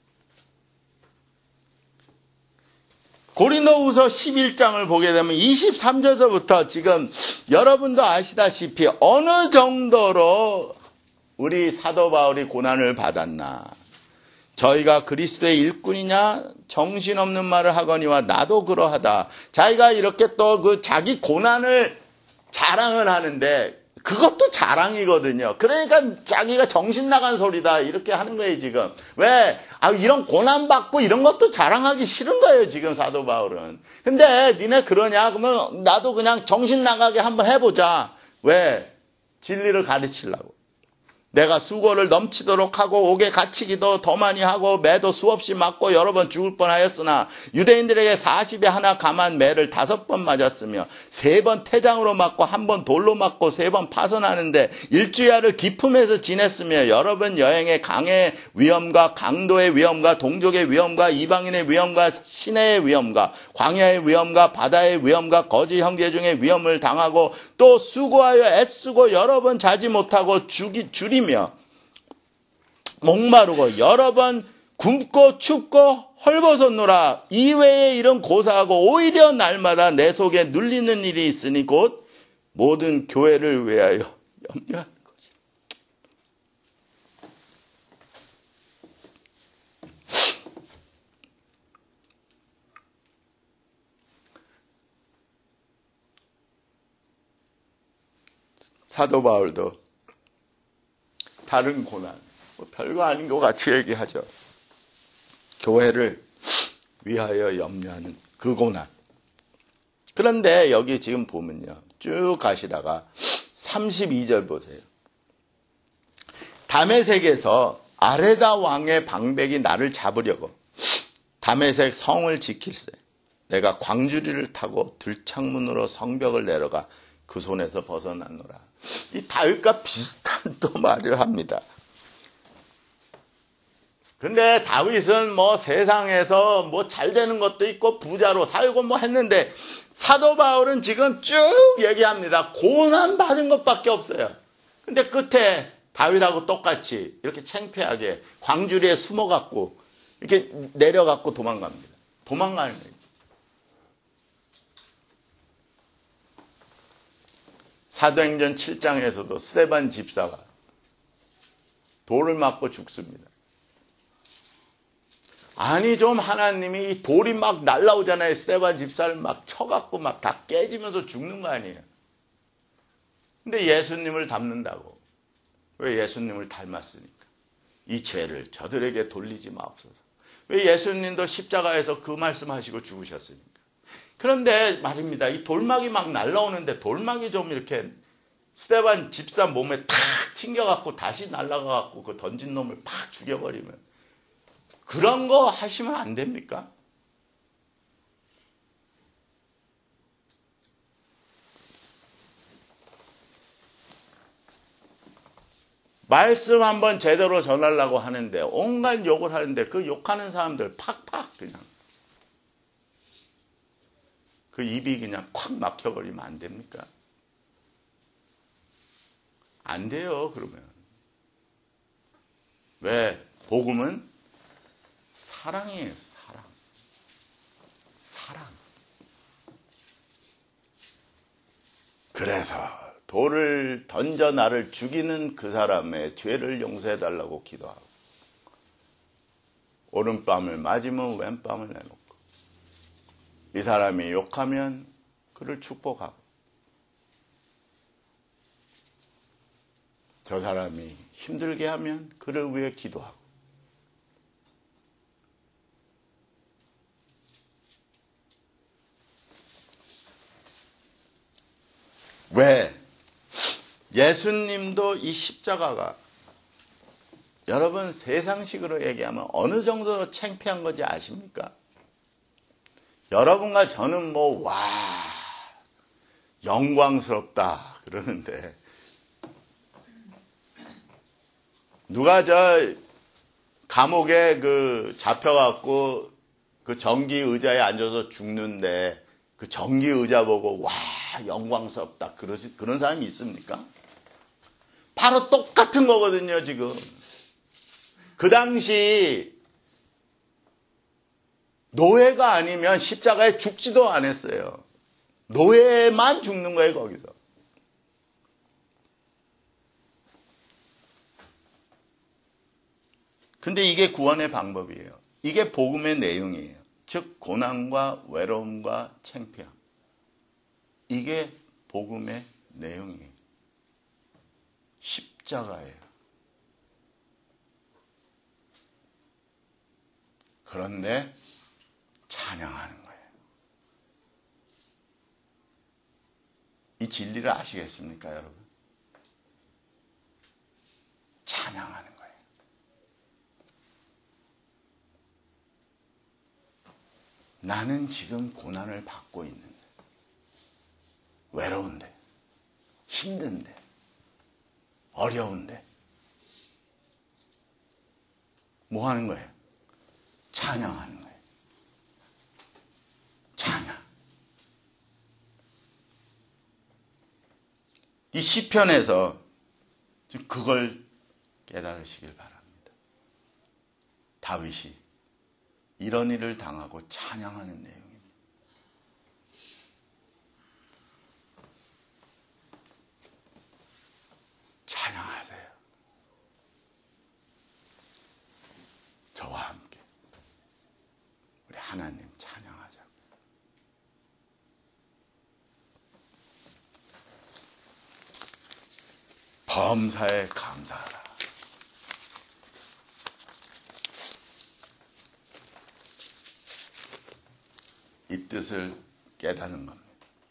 고린도후서 11장을 보게 되면 23절서부터 지금 여러분도 아시다시피 어느 정도로 우리 사도 바울이 고난을 받았나. 저희가 그리스도의 일꾼이냐 정신없는 말을 하거니와 나도 그러하다. 자기가 이렇게 또 자기 고난을 자랑을 하는데 그것도 자랑이거든요. 그러니까 자기가 정신 나간 소리다 이렇게 하는 거예요 지금. 왜? 이런 고난받고 이런 것도 자랑하기 싫은 거예요 지금 사도 바울은. 근데 니네 그러냐? 그러면 나도 그냥 정신 나가게 한번 해보자. 왜? 진리를 가르치려고. 내가 수고를 넘치도록 하고 옥에 갇히기도 더 많이 하고 매도 수없이 맞고 여러 번 죽을 뻔하였으나 유대인들에게 40에 하나 감한 매를 5번 맞았으며 3번 태장으로 맞고 1번 돌로 맞고 3번 파선하는데 일주야를 기품에서 지냈으며 여러 번 여행에 강의 위험과 강도의 위험과 동족의 위험과 이방인의 위험과 시내의 위험과 광야의 위험과 바다의 위험과 거짓 형제 중에 위험을 당하고 또 수고하여 애쓰고 여러 번 자지 못하고 줄이며 목마르고 여러 번 굶고 춥고 헐벗었노라. 이외에 이런 고사하고 오히려 날마다 내 속에 눌리는 일이 있으니 곧 모든 교회를 위하여 염려하는 거지. 사도 바울도 다른 고난, 별거 아닌 것 같이 얘기하죠. 교회를 위하여 염려하는 그 고난. 그런데 여기 지금 보면요. 쭉 가시다가 32절 보세요. 다메섹에서 아레다 왕의 방백이 나를 잡으려고 다메섹 성을 지킬세. 내가 광주리를 타고 들창문으로 성벽을 내려가 그 손에서 벗어나노라. 이 다윗과 비슷한 또 말을 합니다. 근데 다윗은 뭐 세상에서 뭐 잘 되는 것도 있고 부자로 살고 뭐 했는데 사도 바울은 지금 쭉 얘기합니다. 고난 받은 것밖에 없어요. 근데 끝에 다윗하고 똑같이 이렇게 창피하게 광주리에 숨어갖고 이렇게 내려갖고 도망갑니다. 도망가는 거예요. 사도행전 7장에서도 스데반 집사가 돌을 맞고 죽습니다. 아니 좀 하나님이 이 돌이 막 날라오잖아요. 스데반 집사를 막 쳐갖고 막 다 깨지면서 죽는 거 아니에요. 근데 예수님을 닮는다고. 왜? 예수님을 닮았으니까. 이 죄를 저들에게 돌리지 마옵소서. 왜? 예수님도 십자가에서 그 말씀하시고 죽으셨으니까. 그런데 말입니다. 이 돌막이 막 날라오는데 돌막이 좀 이렇게 스데반 집사 몸에 탁 튕겨갖고 다시 날아가갖고 그 던진 놈을 팍 죽여버리면 그런 거 하시면 안 됩니까? 말씀 한번 제대로 전하려고 하는데 온갖 욕을 하는데 그 욕하는 사람들 팍팍 그냥 그 입이 그냥 콱 막혀버리면 안 됩니까? 안 돼요. 그러면 왜? 복음은 사랑이에요. 사랑. 그래서 돌을 던져 나를 죽이는 그 사람의 죄를 용서해달라고 기도하고 오른뺨을 맞으면 왼뺨을 내놓고 이 사람이 욕하면 그를 축복하고 저 사람이 힘들게 하면 그를 위해 기도하고 왜? 예수님도 이 십자가가 여러분 세상식으로 얘기하면 어느 정도로 창피한 건지 아십니까? 여러분과 저는 영광스럽다 그러는데 누가 저 감옥에 잡혀갖고 그 전기 의자에 앉아서 죽는데 그 전기 의자 보고 영광스럽다 그런 사람이 있습니까? 바로 똑같은 거거든요, 지금. 그 당시 노예가 아니면 십자가에 죽지도 않았어요. 노예만 죽는 거예요, 거기서. 근데 이게 구원의 방법이에요. 이게 복음의 내용이에요. 즉 고난과 외로움과 창피함. 이게 복음의 내용이에요. 십자가예요. 그런데 찬양하는 거예요. 이 진리를 아시겠습니까, 여러분? 찬양하는 거예요. 나는 지금 고난을 받고 있는데, 외로운데, 힘든데, 어려운데, 뭐 하는 거예요? 찬양하는 거예요. 찬양. 이 시편에서 그걸 깨달으시길 바랍니다. 다윗이 이런 일을 당하고 찬양하는 내용입니다. 찬양하세요. 저와 함께 우리 하나님 찬양하자. 범사에 감사하라. 이 뜻을 깨닫는 겁니다.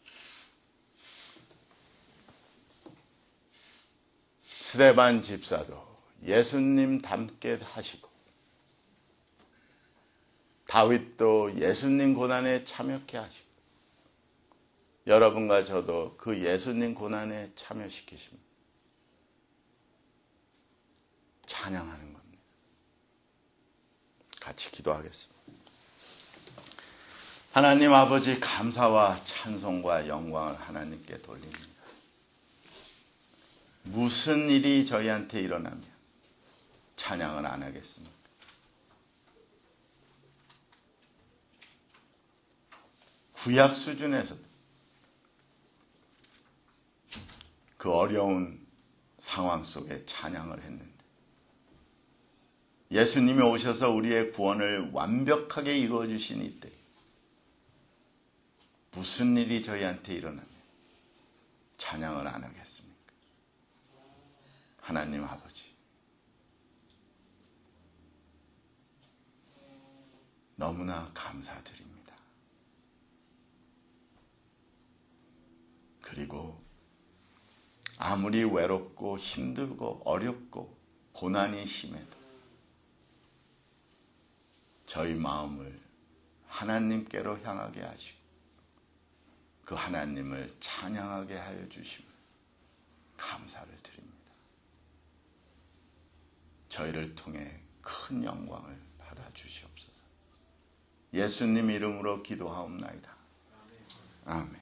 스데반 집사도 예수님 닮게 하시고 다윗도 예수님 고난에 참여케 하시고 여러분과 저도 그 예수님 고난에 참여시키십니다. 찬양하는 겁니다. 같이 기도하겠습니다. 하나님 아버지, 감사와 찬송과 영광을 하나님께 돌립니다. 무슨 일이 저희한테 일어나면 찬양을 안 하겠습니까? 구약 수준에서도 그 어려운 상황 속에 찬양을 했는데 예수님이 오셔서 우리의 구원을 완벽하게 이루어 주신 이때 무슨 일이 저희한테 일어나면 찬양을 안 하겠습니까? 하나님 아버지, 너무나 감사드립니다. 그리고 아무리 외롭고 힘들고 어렵고 고난이 심해도 저희 마음을 하나님께로 향하게 하시고 그 하나님을 찬양하게 하여 주시면 감사를 드립니다. 저희를 통해 큰 영광을 받아 주시옵소서. 예수님 이름으로 기도하옵나이다. 아멘.